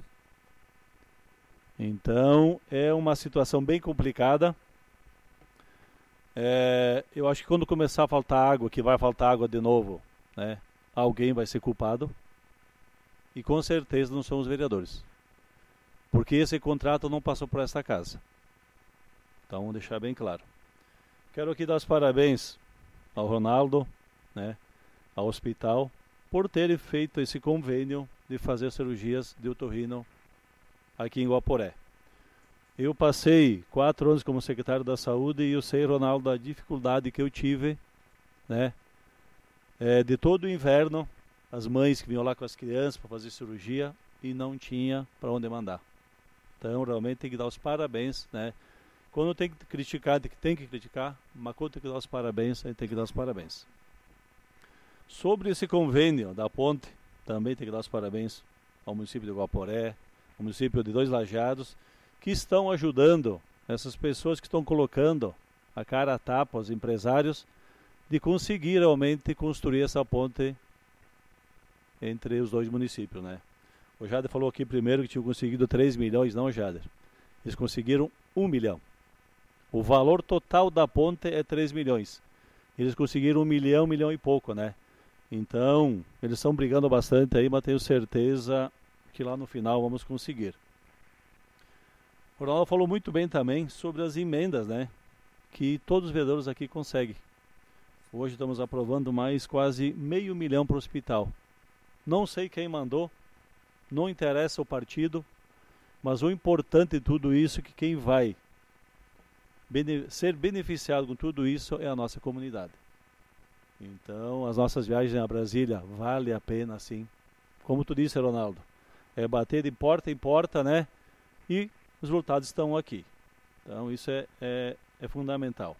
Então é uma situação bem complicada. Eu acho que quando começar a faltar água, que vai faltar água de novo, né, alguém vai ser culpado. E com certeza não são os vereadores. Porque esse contrato não passou por esta casa. Então vamos deixar bem claro. Quero aqui dar os parabéns ao Ronaldo, né, ao hospital, por terem feito esse convênio de fazer cirurgias de otorrino aqui em Guaporé. Eu passei 4 anos como secretário da saúde e eu sei, Ronaldo, a dificuldade que eu tive, né, de todo o inverno, as mães que vinham lá com as crianças para fazer cirurgia e não tinha para onde mandar. Então realmente tem que dar os parabéns, né? Quando tem que criticar, tem que criticar, mas quando tem que dar os parabéns, aí tem que dar os parabéns. Sobre esse convênio da ponte, também tem que dar os parabéns ao município de Guaporé, ao município de Dois Lajados, que estão ajudando essas pessoas que estão colocando a cara a tapa, os empresários, de conseguir realmente construir essa ponte entre os dois municípios, né? O Jader falou aqui primeiro que tinham conseguido 3 milhões, não, Jader. Eles conseguiram 1 milhão. O valor total da ponte é 3 milhões. Eles conseguiram 1 milhão e pouco, né? Então, eles estão brigando bastante aí, mas tenho certeza que lá no final vamos conseguir. O Ronaldo falou muito bem também sobre as emendas, né? Que todos os vereadores aqui conseguem. Hoje estamos aprovando mais quase 500 mil para o hospital. Não sei quem mandou, não interessa o partido, mas o importante de tudo isso é que quem vai ser beneficiado com tudo isso é a nossa comunidade. Então, as nossas viagens a Brasília vale a pena, sim. Como tu disse, Ronaldo, é bater de porta em porta, né? E os resultados estão aqui. Então, isso é fundamental.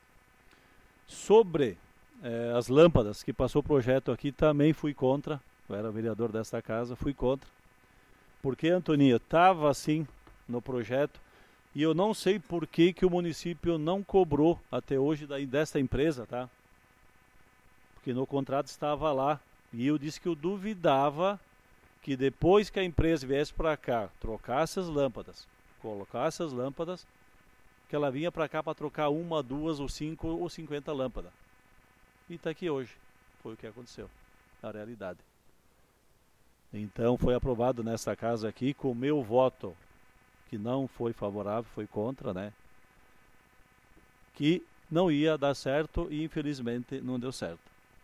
Sobre as lâmpadas, que passou o projeto aqui, também fui contra. Eu era vereador desta casa, fui contra. Porque, Antoninha, estava assim no projeto e eu não sei por que o município não cobrou até hoje desta empresa, tá? Porque no contrato estava lá e eu disse que eu duvidava que depois que a empresa viesse para cá, trocasse as lâmpadas, colocasse as lâmpadas, que ela vinha para cá para trocar 1, 2 ou 5 ou 50 lâmpadas. E está aqui hoje. Foi o que aconteceu, na realidade. Então foi aprovado nesta casa aqui com o meu voto, que não foi favorável, foi contra, né? Que não ia dar certo e infelizmente não deu certo.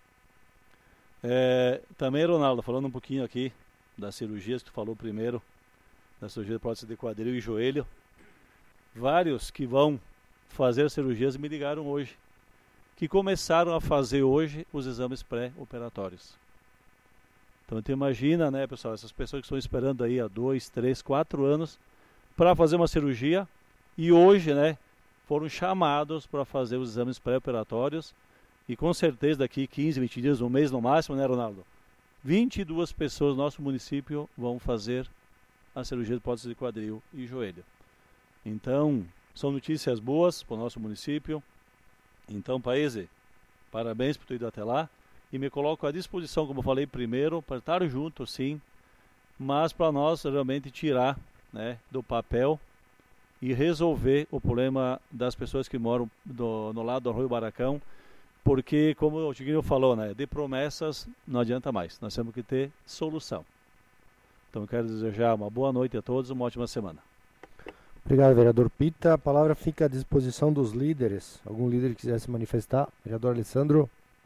Também, Ronaldo, falando um pouquinho aqui das cirurgias que tu falou primeiro, da cirurgia de prótese de quadril e joelho. Vários que vão fazer cirurgias me ligaram hoje, que começaram a fazer hoje os exames pré-operatórios. Então tu imagina, né, pessoal, essas pessoas que estão esperando aí há 2, 3, 4 anos para fazer uma cirurgia e hoje, né, foram chamados para fazer os exames pré-operatórios e com certeza daqui 15, 20 dias, um mês no máximo, né, Ronaldo? 22 pessoas do nosso município vão fazer a cirurgia de prótese de quadril e joelho. Então, são notícias boas para o nosso município. Então, Paese, parabéns por ter ido até lá. E me coloco à disposição, como eu falei primeiro, para estar junto, sim, mas para nós realmente tirar, né, do papel e resolver o problema das pessoas que moram no lado do Arroio Baracão, porque, como o Tigrino falou, né, de promessas não adianta mais, nós temos que ter solução. Então eu quero desejar uma boa noite a todos, uma ótima semana. Obrigado, vereador Pita. A palavra fica à disposição dos líderes. Algum líder que quiser se manifestar? Vereador Alessandro.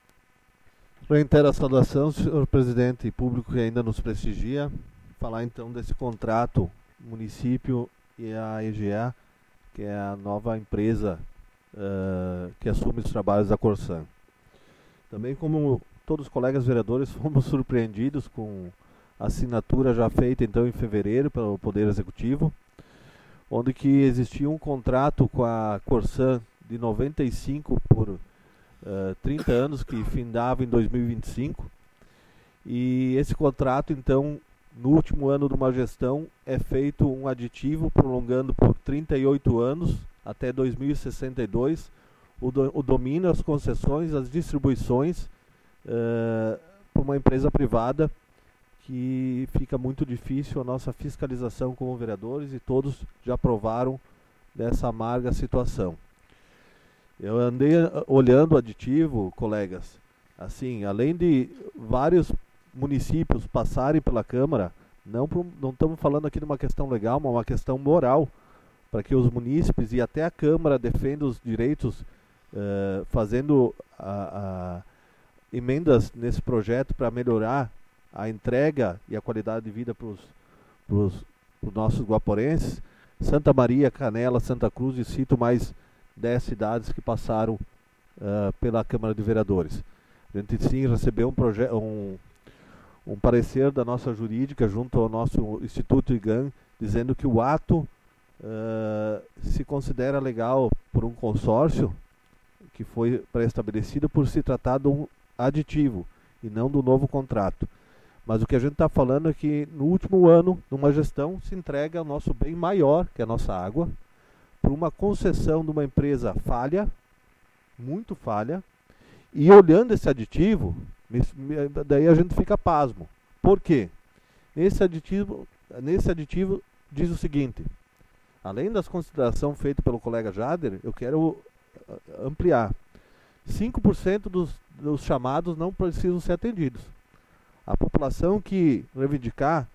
Reitero a saudação, senhor presidente e público que ainda nos prestigia. Falar então desse contrato município e a EGA, que é a nova empresa que assume os trabalhos da Corsan. Também, como todos os colegas vereadores, fomos surpreendidos com a assinatura já feita então em fevereiro pelo Poder Executivo, onde que existia um contrato com a Corsan de 95 por 30 anos, que findava em 2025, e esse contrato então, no último ano de uma gestão, é feito um aditivo prolongando por 38 anos, até 2062, o domínio, as concessões, as distribuições para uma empresa privada, que fica muito difícil a nossa fiscalização como vereadores, e todos já provaram dessa amarga situação. Eu andei olhando o aditivo, colegas, assim, além de vários municípios passarem pela Câmara, não estamos falando aqui de uma questão legal, mas uma questão moral, para que os munícipes e até a Câmara defendam os direitos, fazendo emendas nesse projeto para melhorar a entrega e a qualidade de vida para os nossos guaporenses. Santa Maria, Canela, Santa Cruz, e cito mais 10 cidades que passaram pela Câmara de Vereadores. A gente sim recebeu um parecer da nossa jurídica junto ao nosso Instituto IGAN, dizendo que o ato se considera legal por um consórcio que foi pré-estabelecido, por se tratar de um aditivo e não do novo contrato. Mas o que a gente está falando é que no último ano, numa gestão, se entrega o nosso bem maior, que é a nossa água, por uma concessão de uma empresa falha, muito falha, e olhando esse aditivo, daí a gente fica pasmo. Por quê? Nesse aditivo diz o seguinte: além das considerações feitas pelo colega Jader, eu quero ampliar. 5% dos chamados não precisam ser atendidos. A população que reivindicar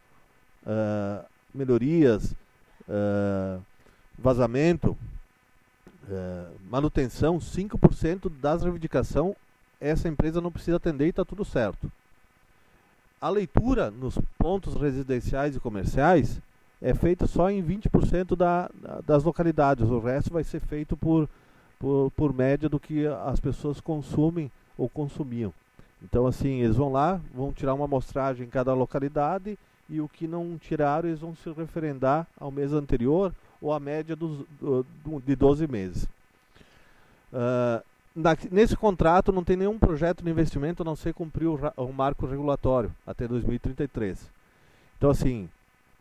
melhorias, vazamento, manutenção, 5% das reivindicações, essa empresa não precisa atender e está tudo certo. A leitura nos pontos residenciais e comerciais é feita só em 20% das localidades. O resto vai ser feito por média do que as pessoas consumem ou consumiam. Então, assim, eles vão lá, vão tirar uma amostragem em cada localidade, e o que não tiraram, eles vão se referendar ao mês anterior ou à média de 12 meses. Nesse contrato não tem nenhum projeto de investimento a não ser cumprir o marco regulatório até 2033. Então, assim,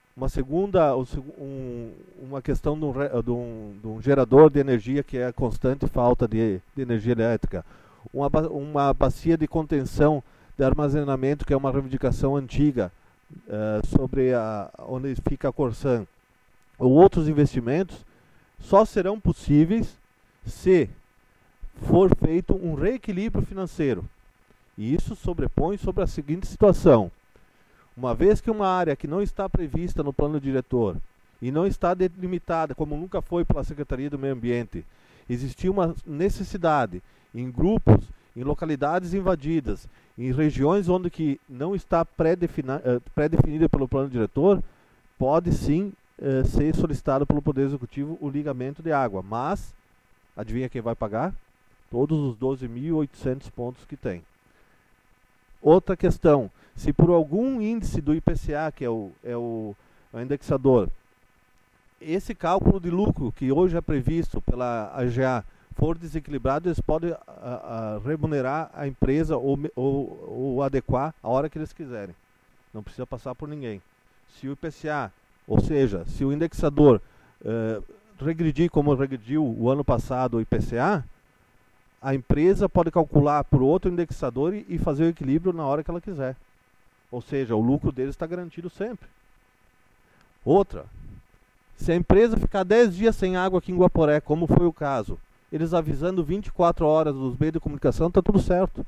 uma questão de um gerador de energia, que é a constante falta de energia elétrica, uma bacia de contenção de armazenamento, que é uma reivindicação antiga, sobre onde fica a Corsan, ou outros investimentos, só serão possíveis se for feito um reequilíbrio financeiro. E isso sobrepõe sobre a seguinte situação: uma vez que uma área que não está prevista no plano diretor e não está delimitada, como nunca foi pela Secretaria do Meio Ambiente, existia uma necessidade em grupos, em localidades invadidas, em regiões onde que não está pré-definida pelo plano diretor, pode sim ser solicitado pelo Poder Executivo o ligamento de água. Mas, adivinha quem vai pagar? Todos os 12.800 pontos que tem. Outra questão: se por algum índice do IPCA, que é o indexador, esse cálculo de lucro que hoje é previsto pela AGA for desequilibrado, eles podem remunerar a empresa ou adequar a hora que eles quiserem. Não precisa passar por ninguém. Se o IPCA, ou seja, se o indexador regredir como regrediu o ano passado o IPCA, a empresa pode calcular por outro indexador e fazer o equilíbrio na hora que ela quiser. Ou seja, o lucro deles está garantido sempre. Outra: Se a empresa ficar 10 dias sem água aqui em Guaporé, como foi o caso, eles avisando 24 horas dos meios de comunicação, está tudo certo.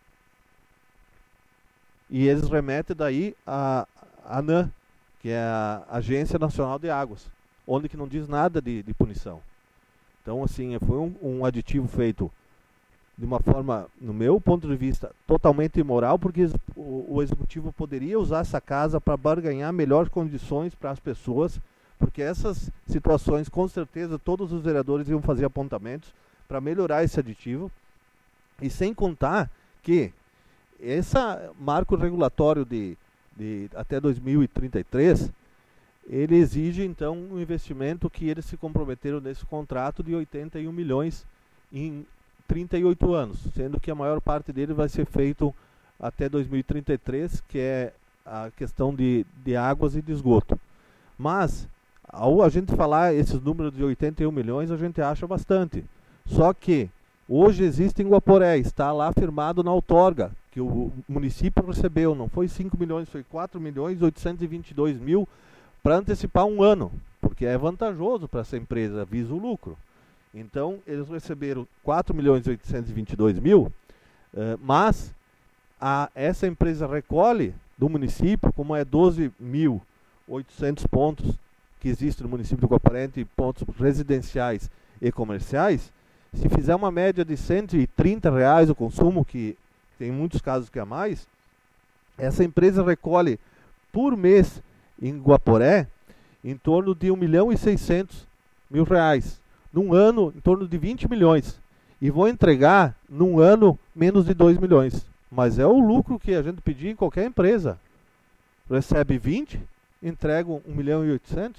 E eles remetem daí a ANAM, que é a Agência Nacional de Águas, onde que não diz nada de punição. Então, assim, foi um aditivo feito de uma forma, no meu ponto de vista, totalmente imoral, porque o Executivo poderia usar essa casa para barganhar melhores condições para as pessoas, porque essas situações, com certeza, todos os vereadores iam fazer apontamentos para melhorar esse aditivo, e sem contar que esse marco regulatório de até 2033, ele exige, então, um investimento que eles se comprometeram nesse contrato de 81 milhões em 38 anos, sendo que a maior parte dele vai ser feito até 2033, que é a questão de águas e de esgoto. Mas, ao a gente falar esses números de 81 milhões, a gente acha bastante. Só que hoje existe em Guaporé, está lá firmado na outorga, que o município recebeu, não foi 5 milhões, foi 4 milhões 822 mil para antecipar um ano, porque é vantajoso para essa empresa, visa o lucro. Então, eles receberam 4 milhões 822 mil, mas essa empresa recolhe do município, como é 12.800 pontos que existem no município de Guaporé, entre pontos residenciais e comerciais, se fizer uma média de R$130 o consumo, que tem muitos casos que é mais, essa empresa recolhe por mês em Guaporé em torno de R$1.600.000. Num ano, em torno de 20 milhões. E vão entregar, num ano, menos de 2 milhões. Mas é o lucro que a gente pedir em qualquer empresa. Recebe 20, entrega 1.800.000.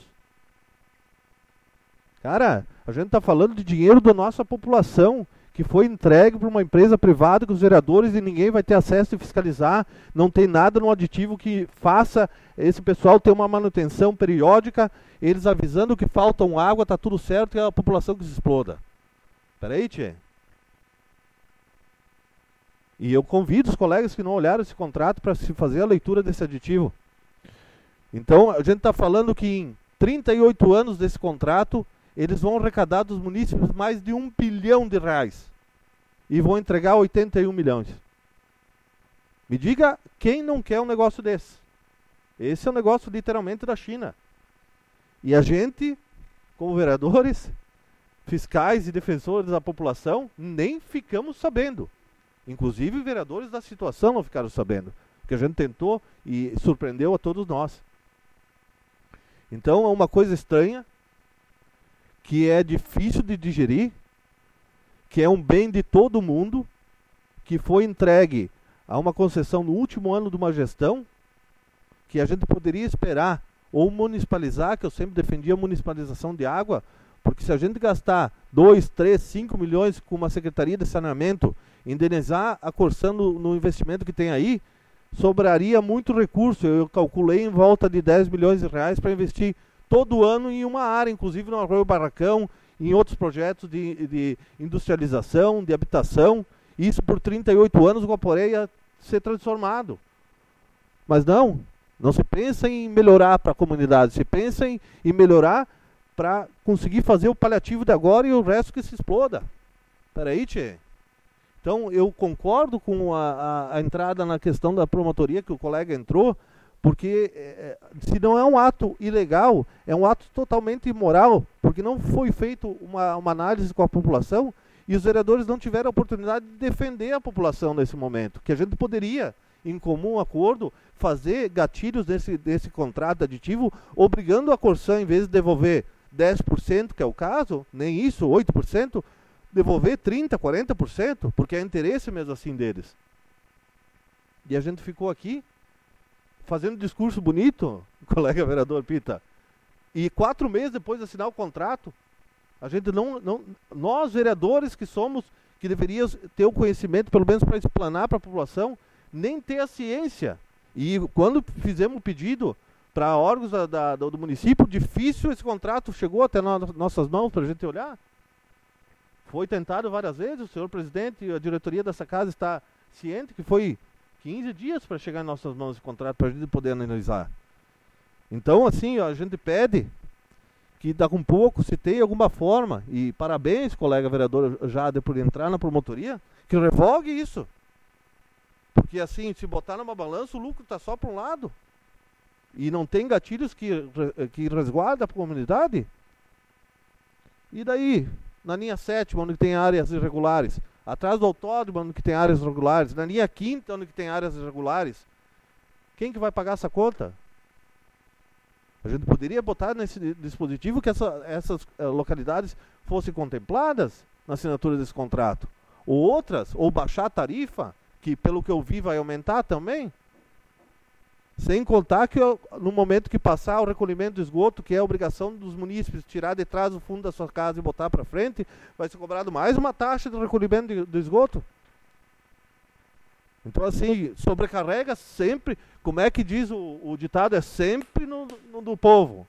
Cara, a gente está falando de dinheiro da nossa população, que foi entregue para uma empresa privada com os vereadores e ninguém vai ter acesso a fiscalizar, não tem nada no aditivo que faça esse pessoal ter uma manutenção periódica, eles avisando que faltam água, está tudo certo, e a população que se exploda. Peraí, tchê. E eu convido os colegas que não olharam esse contrato para se fazer a leitura desse aditivo. Então, a gente está falando que em 38 anos desse contrato, eles vão arrecadar dos munícipes mais de R$1 bilhão e vão entregar 81 milhões. Me diga quem não quer um negócio desse. Esse é um negócio literalmente da China. E a gente, como vereadores, fiscais e defensores da população, nem ficamos sabendo. Inclusive vereadores da situação não ficaram sabendo. Porque a gente tentou e surpreendeu a todos nós. Então é uma coisa estranha, que é difícil de digerir, que é um bem de todo mundo, que foi entregue a uma concessão no último ano de uma gestão, que a gente poderia esperar, ou municipalizar, que eu sempre defendia a municipalização de água, porque se a gente gastar 2, 3, 5 milhões com uma secretaria de saneamento, indenizar a Corsã no investimento que tem aí, sobraria muito recurso. Eu calculei em volta de 10 milhões de reais para investir todo ano em uma área, inclusive no Arroio Barracão, em outros projetos de industrialização, de habitação. Isso por 38 anos o Guaporé ia ser transformado. Mas não se pensa em melhorar para a comunidade, se pensa em melhorar para conseguir fazer o paliativo de agora e o resto que se exploda. Peraí, tchê. Então eu concordo com a entrada na questão da promotoria que o colega entrou, porque se não é um ato ilegal, é um ato totalmente imoral, porque não foi feita uma análise com a população e os vereadores não tiveram a oportunidade de defender a população nesse momento, que a gente poderia, em comum acordo, fazer gatilhos desse contrato aditivo, obrigando a Corsã, em vez de devolver 10%, que é o caso, nem isso, 8%, devolver 30%, 40%, porque é interesse mesmo assim deles. E a gente ficou aqui fazendo discurso bonito, colega vereador Pita, e 4 meses depois de assinar o contrato, a gente nós vereadores que deveríamos ter o conhecimento, pelo menos para explanar para a população, nem ter a ciência. E quando fizemos o pedido para órgãos do município, difícil esse contrato chegou até nossas mãos para a gente olhar. Foi tentado várias vezes, o senhor presidente e a diretoria dessa casa está ciente que foi 15 dias para chegar em nossas mãos esse contrato para a gente poder analisar. Então, assim, a gente pede que dá com pouco, se tem alguma forma, e parabéns, colega vereador Jader, por entrar na promotoria, que revogue isso. Porque assim, se botar numa balança, o lucro está só para um lado. E não tem gatilhos que resguardam a comunidade. E daí, na linha 7, onde tem áreas irregulares, atrás do autódromo, onde tem áreas irregulares, na linha 5ª, onde tem áreas irregulares, quem que vai pagar essa conta? A gente poderia botar nesse dispositivo que essas localidades fossem contempladas na assinatura desse contrato. Ou outras, ou baixar a tarifa, que pelo que eu vi vai aumentar também. Sem contar que no momento que passar o recolhimento do esgoto, que é a obrigação dos munícipes tirar de trás do fundo da sua casa e botar para frente, vai ser cobrado mais uma taxa de recolhimento do esgoto. Então assim, sobrecarrega sempre, como é que diz o ditado, é sempre no do povo.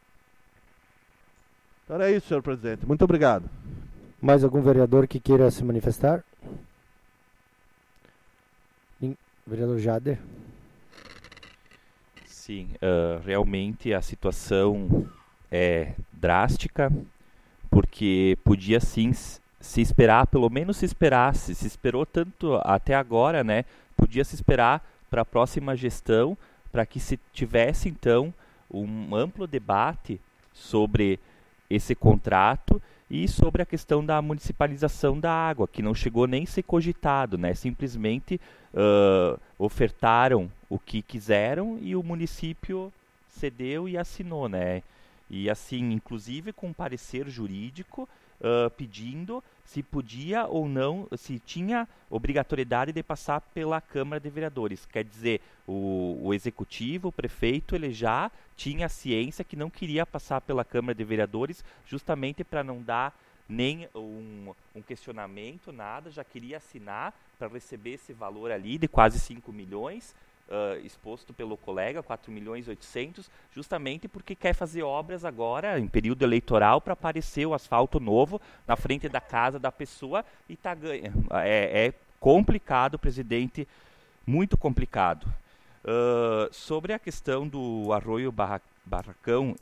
Então é isso, senhor presidente. Muito obrigado. Mais algum vereador que queira se manifestar? Vereador Jader. Sim, realmente a situação é drástica, porque podia sim se esperar, pelo menos se esperasse, se esperou tanto até agora, né? Podia se esperar para a próxima gestão, para que se tivesse então um amplo debate sobre esse contrato e sobre a questão da municipalização da água, que não chegou nem a ser cogitado, né? Simplesmente ofertaram o que quiseram e o município cedeu e assinou, né? E assim, inclusive com parecer jurídico, pedindo se podia ou não, se tinha obrigatoriedade de passar pela Câmara de Vereadores. Quer dizer, o executivo, o prefeito, ele já tinha ciência que não queria passar pela Câmara de Vereadores, justamente para não dar nem um questionamento, nada, já queria assinar para receber esse valor ali de quase 5 milhões, exposto pelo colega, 4.800.000, justamente porque quer fazer obras agora, em período eleitoral, para aparecer o asfalto novo na frente da casa da pessoa e tá ganhando. É complicado, presidente, muito complicado. Sobre a questão do Arroio Barracão,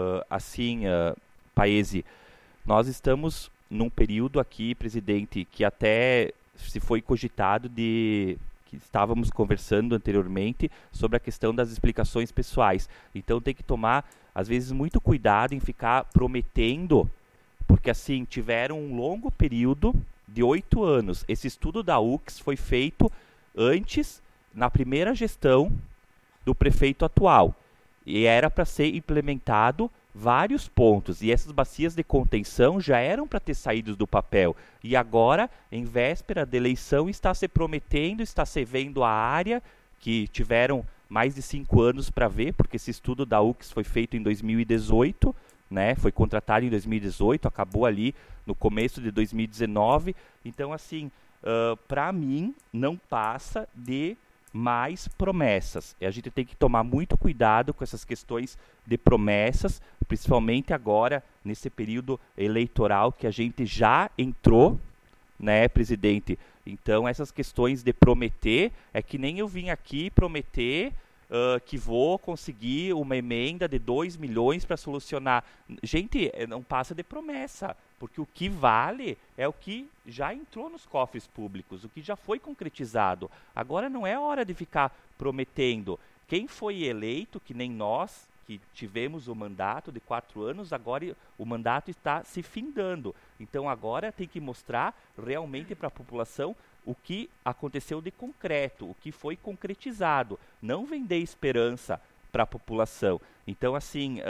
Paese, nós estamos num período aqui, presidente, que até se foi cogitado que estávamos conversando anteriormente sobre a questão das explicações pessoais. Então tem que tomar, às vezes, muito cuidado em ficar prometendo, porque assim, tiveram um longo período de 8 anos. Esse estudo da UX foi feito antes, na primeira gestão do prefeito atual. E era para ser implementado vários pontos, e essas bacias de contenção já eram para ter saído do papel, e agora, em véspera da eleição, está se prometendo, está se vendo a área, que tiveram mais de 5 anos para ver, porque esse estudo da UX foi feito em 2018, né, foi contratado em 2018, acabou ali no começo de 2019, então assim, para mim, não passa de mais promessas. E a gente tem que tomar muito cuidado com essas questões de promessas, principalmente agora, nesse período eleitoral que a gente já entrou, né, presidente? Então, essas questões de prometer, é que nem eu vim aqui prometer que vou conseguir uma emenda de 2 milhões para solucionar. Gente, não passa de promessa, porque o que vale é o que já entrou nos cofres públicos, o que já foi concretizado. Agora não é hora de ficar prometendo. Quem foi eleito, que nem nós, que tivemos o mandato de 4 anos, agora o mandato está se findando. Então agora tem que mostrar realmente para a população o que aconteceu de concreto, o que foi concretizado. Não vender esperança para a população. Então, assim,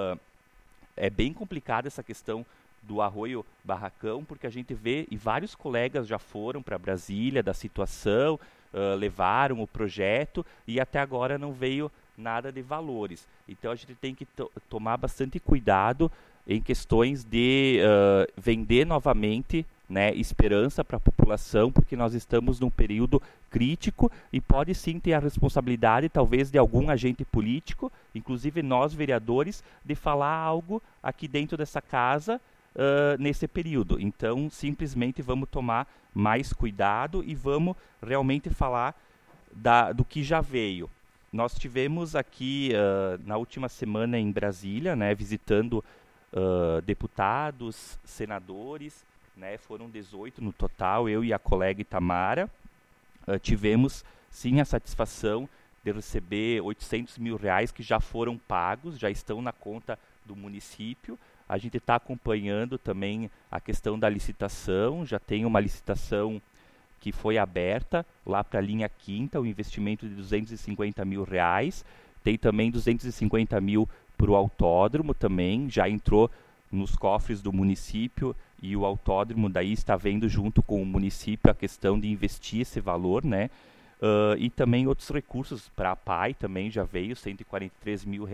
é bem complicada essa questão do Arroio Barracão, porque a gente vê, e vários colegas já foram para Brasília da situação, levaram o projeto, e até agora não veio nada de valores. Então a gente tem que tomar bastante cuidado em questões de vender novamente, né, esperança para a população, porque nós estamos num período crítico e pode sim ter a responsabilidade, talvez, de algum agente político, inclusive nós, vereadores, de falar algo aqui dentro dessa casa nesse período. Então, simplesmente vamos tomar mais cuidado e vamos realmente falar do que já veio. Nós tivemos aqui, na última semana em Brasília, né, visitando deputados, senadores, né, foram 18 no total, eu e a colega Itamara. Tivemos, sim, a satisfação de receber R$800 mil que já foram pagos, já estão na conta do município. A gente está acompanhando também a questão da licitação, já tem uma licitação que foi aberta lá para a linha quinta, o investimento de R$250 mil. Tem também 250 mil para o autódromo também, já entrou nos cofres do município, e o autódromo daí está vendo junto com o município a questão de investir esse valor, né? E também outros recursos para a PAI também já veio, R$143 mil,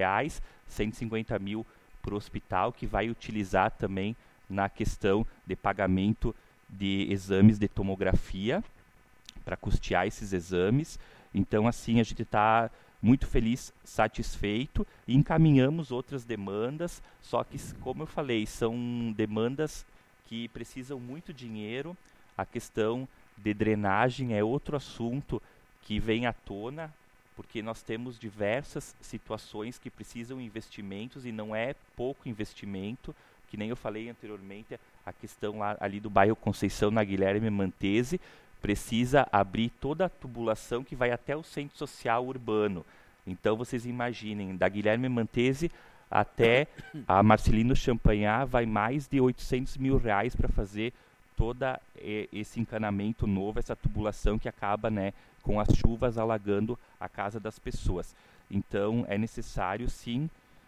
150 mil para o hospital, que vai utilizar também na questão de pagamento de exames de tomografia, para custear esses exames. Então, assim, a gente está muito feliz, satisfeito, e encaminhamos outras demandas, só que, como eu falei, são demandas que precisam muito dinheiro. A questão de drenagem é outro assunto que vem à tona, porque nós temos diversas situações que precisam investimentos, e não é pouco investimento, que nem eu falei anteriormente, a questão lá, ali do bairro Conceição, na Guilherme Mantese, precisa abrir toda a tubulação que vai até o centro social urbano. Então vocês imaginem, da Guilherme Mantese até a Marcelino Champagnat vai mais de R$800 mil para fazer todo esse encanamento novo, essa tubulação que acaba, né, com as chuvas alagando a casa das pessoas. Então é necessário sim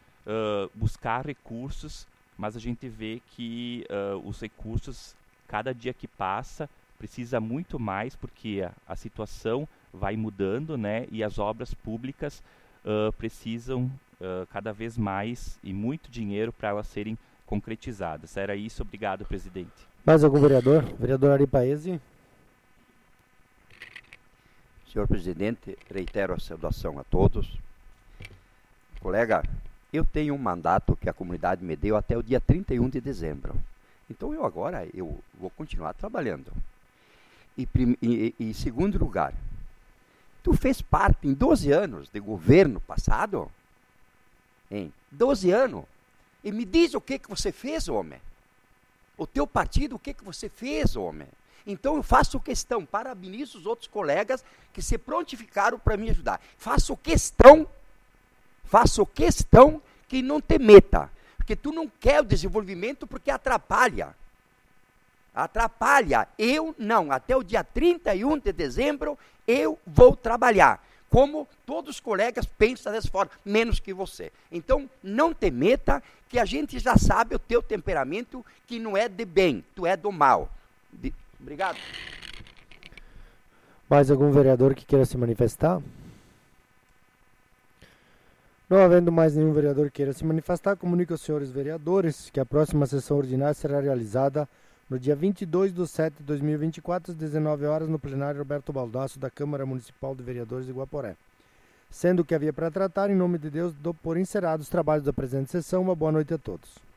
buscar recursos, mas a gente vê que os recursos, cada dia que passa, precisa muito mais, porque a situação vai mudando, né, e as obras públicas precisam cada vez mais e muito dinheiro para elas serem concretizadas. Era isso, obrigado, presidente. Mais algum vereador? Vereador Ari Paese. Senhor presidente, reitero a saudação a todos. Colega, eu tenho um mandato que a comunidade me deu até o dia 31 de dezembro. Então eu vou continuar trabalhando. E segundo lugar, tu fez parte em 12 anos de governo passado? Em 12 anos? E me diz o que você fez, homem? O teu partido, o que você fez, homem? Então eu faço questão, parabenizo os outros colegas que se prontificaram para me ajudar. Faço questão que não te meta, porque tu não quer o desenvolvimento porque atrapalha. Eu não, até o dia 31 de dezembro eu vou trabalhar, como todos os colegas pensam dessa forma, menos que você. Então, não te meta, que a gente já sabe o teu temperamento, que não é de bem, tu é do mal. Obrigado. Mais algum vereador que queira se manifestar? Não havendo mais nenhum vereador que queira se manifestar, comunico aos senhores vereadores que a próxima sessão ordinária será realizada no dia 22/7/2024, às 19 horas, no plenário Roberto Baldasso, da Câmara Municipal de Vereadores de Guaporé. Sendo o que havia para tratar, em nome de Deus, dou por encerrados os trabalhos da presente sessão. Uma boa noite a todos.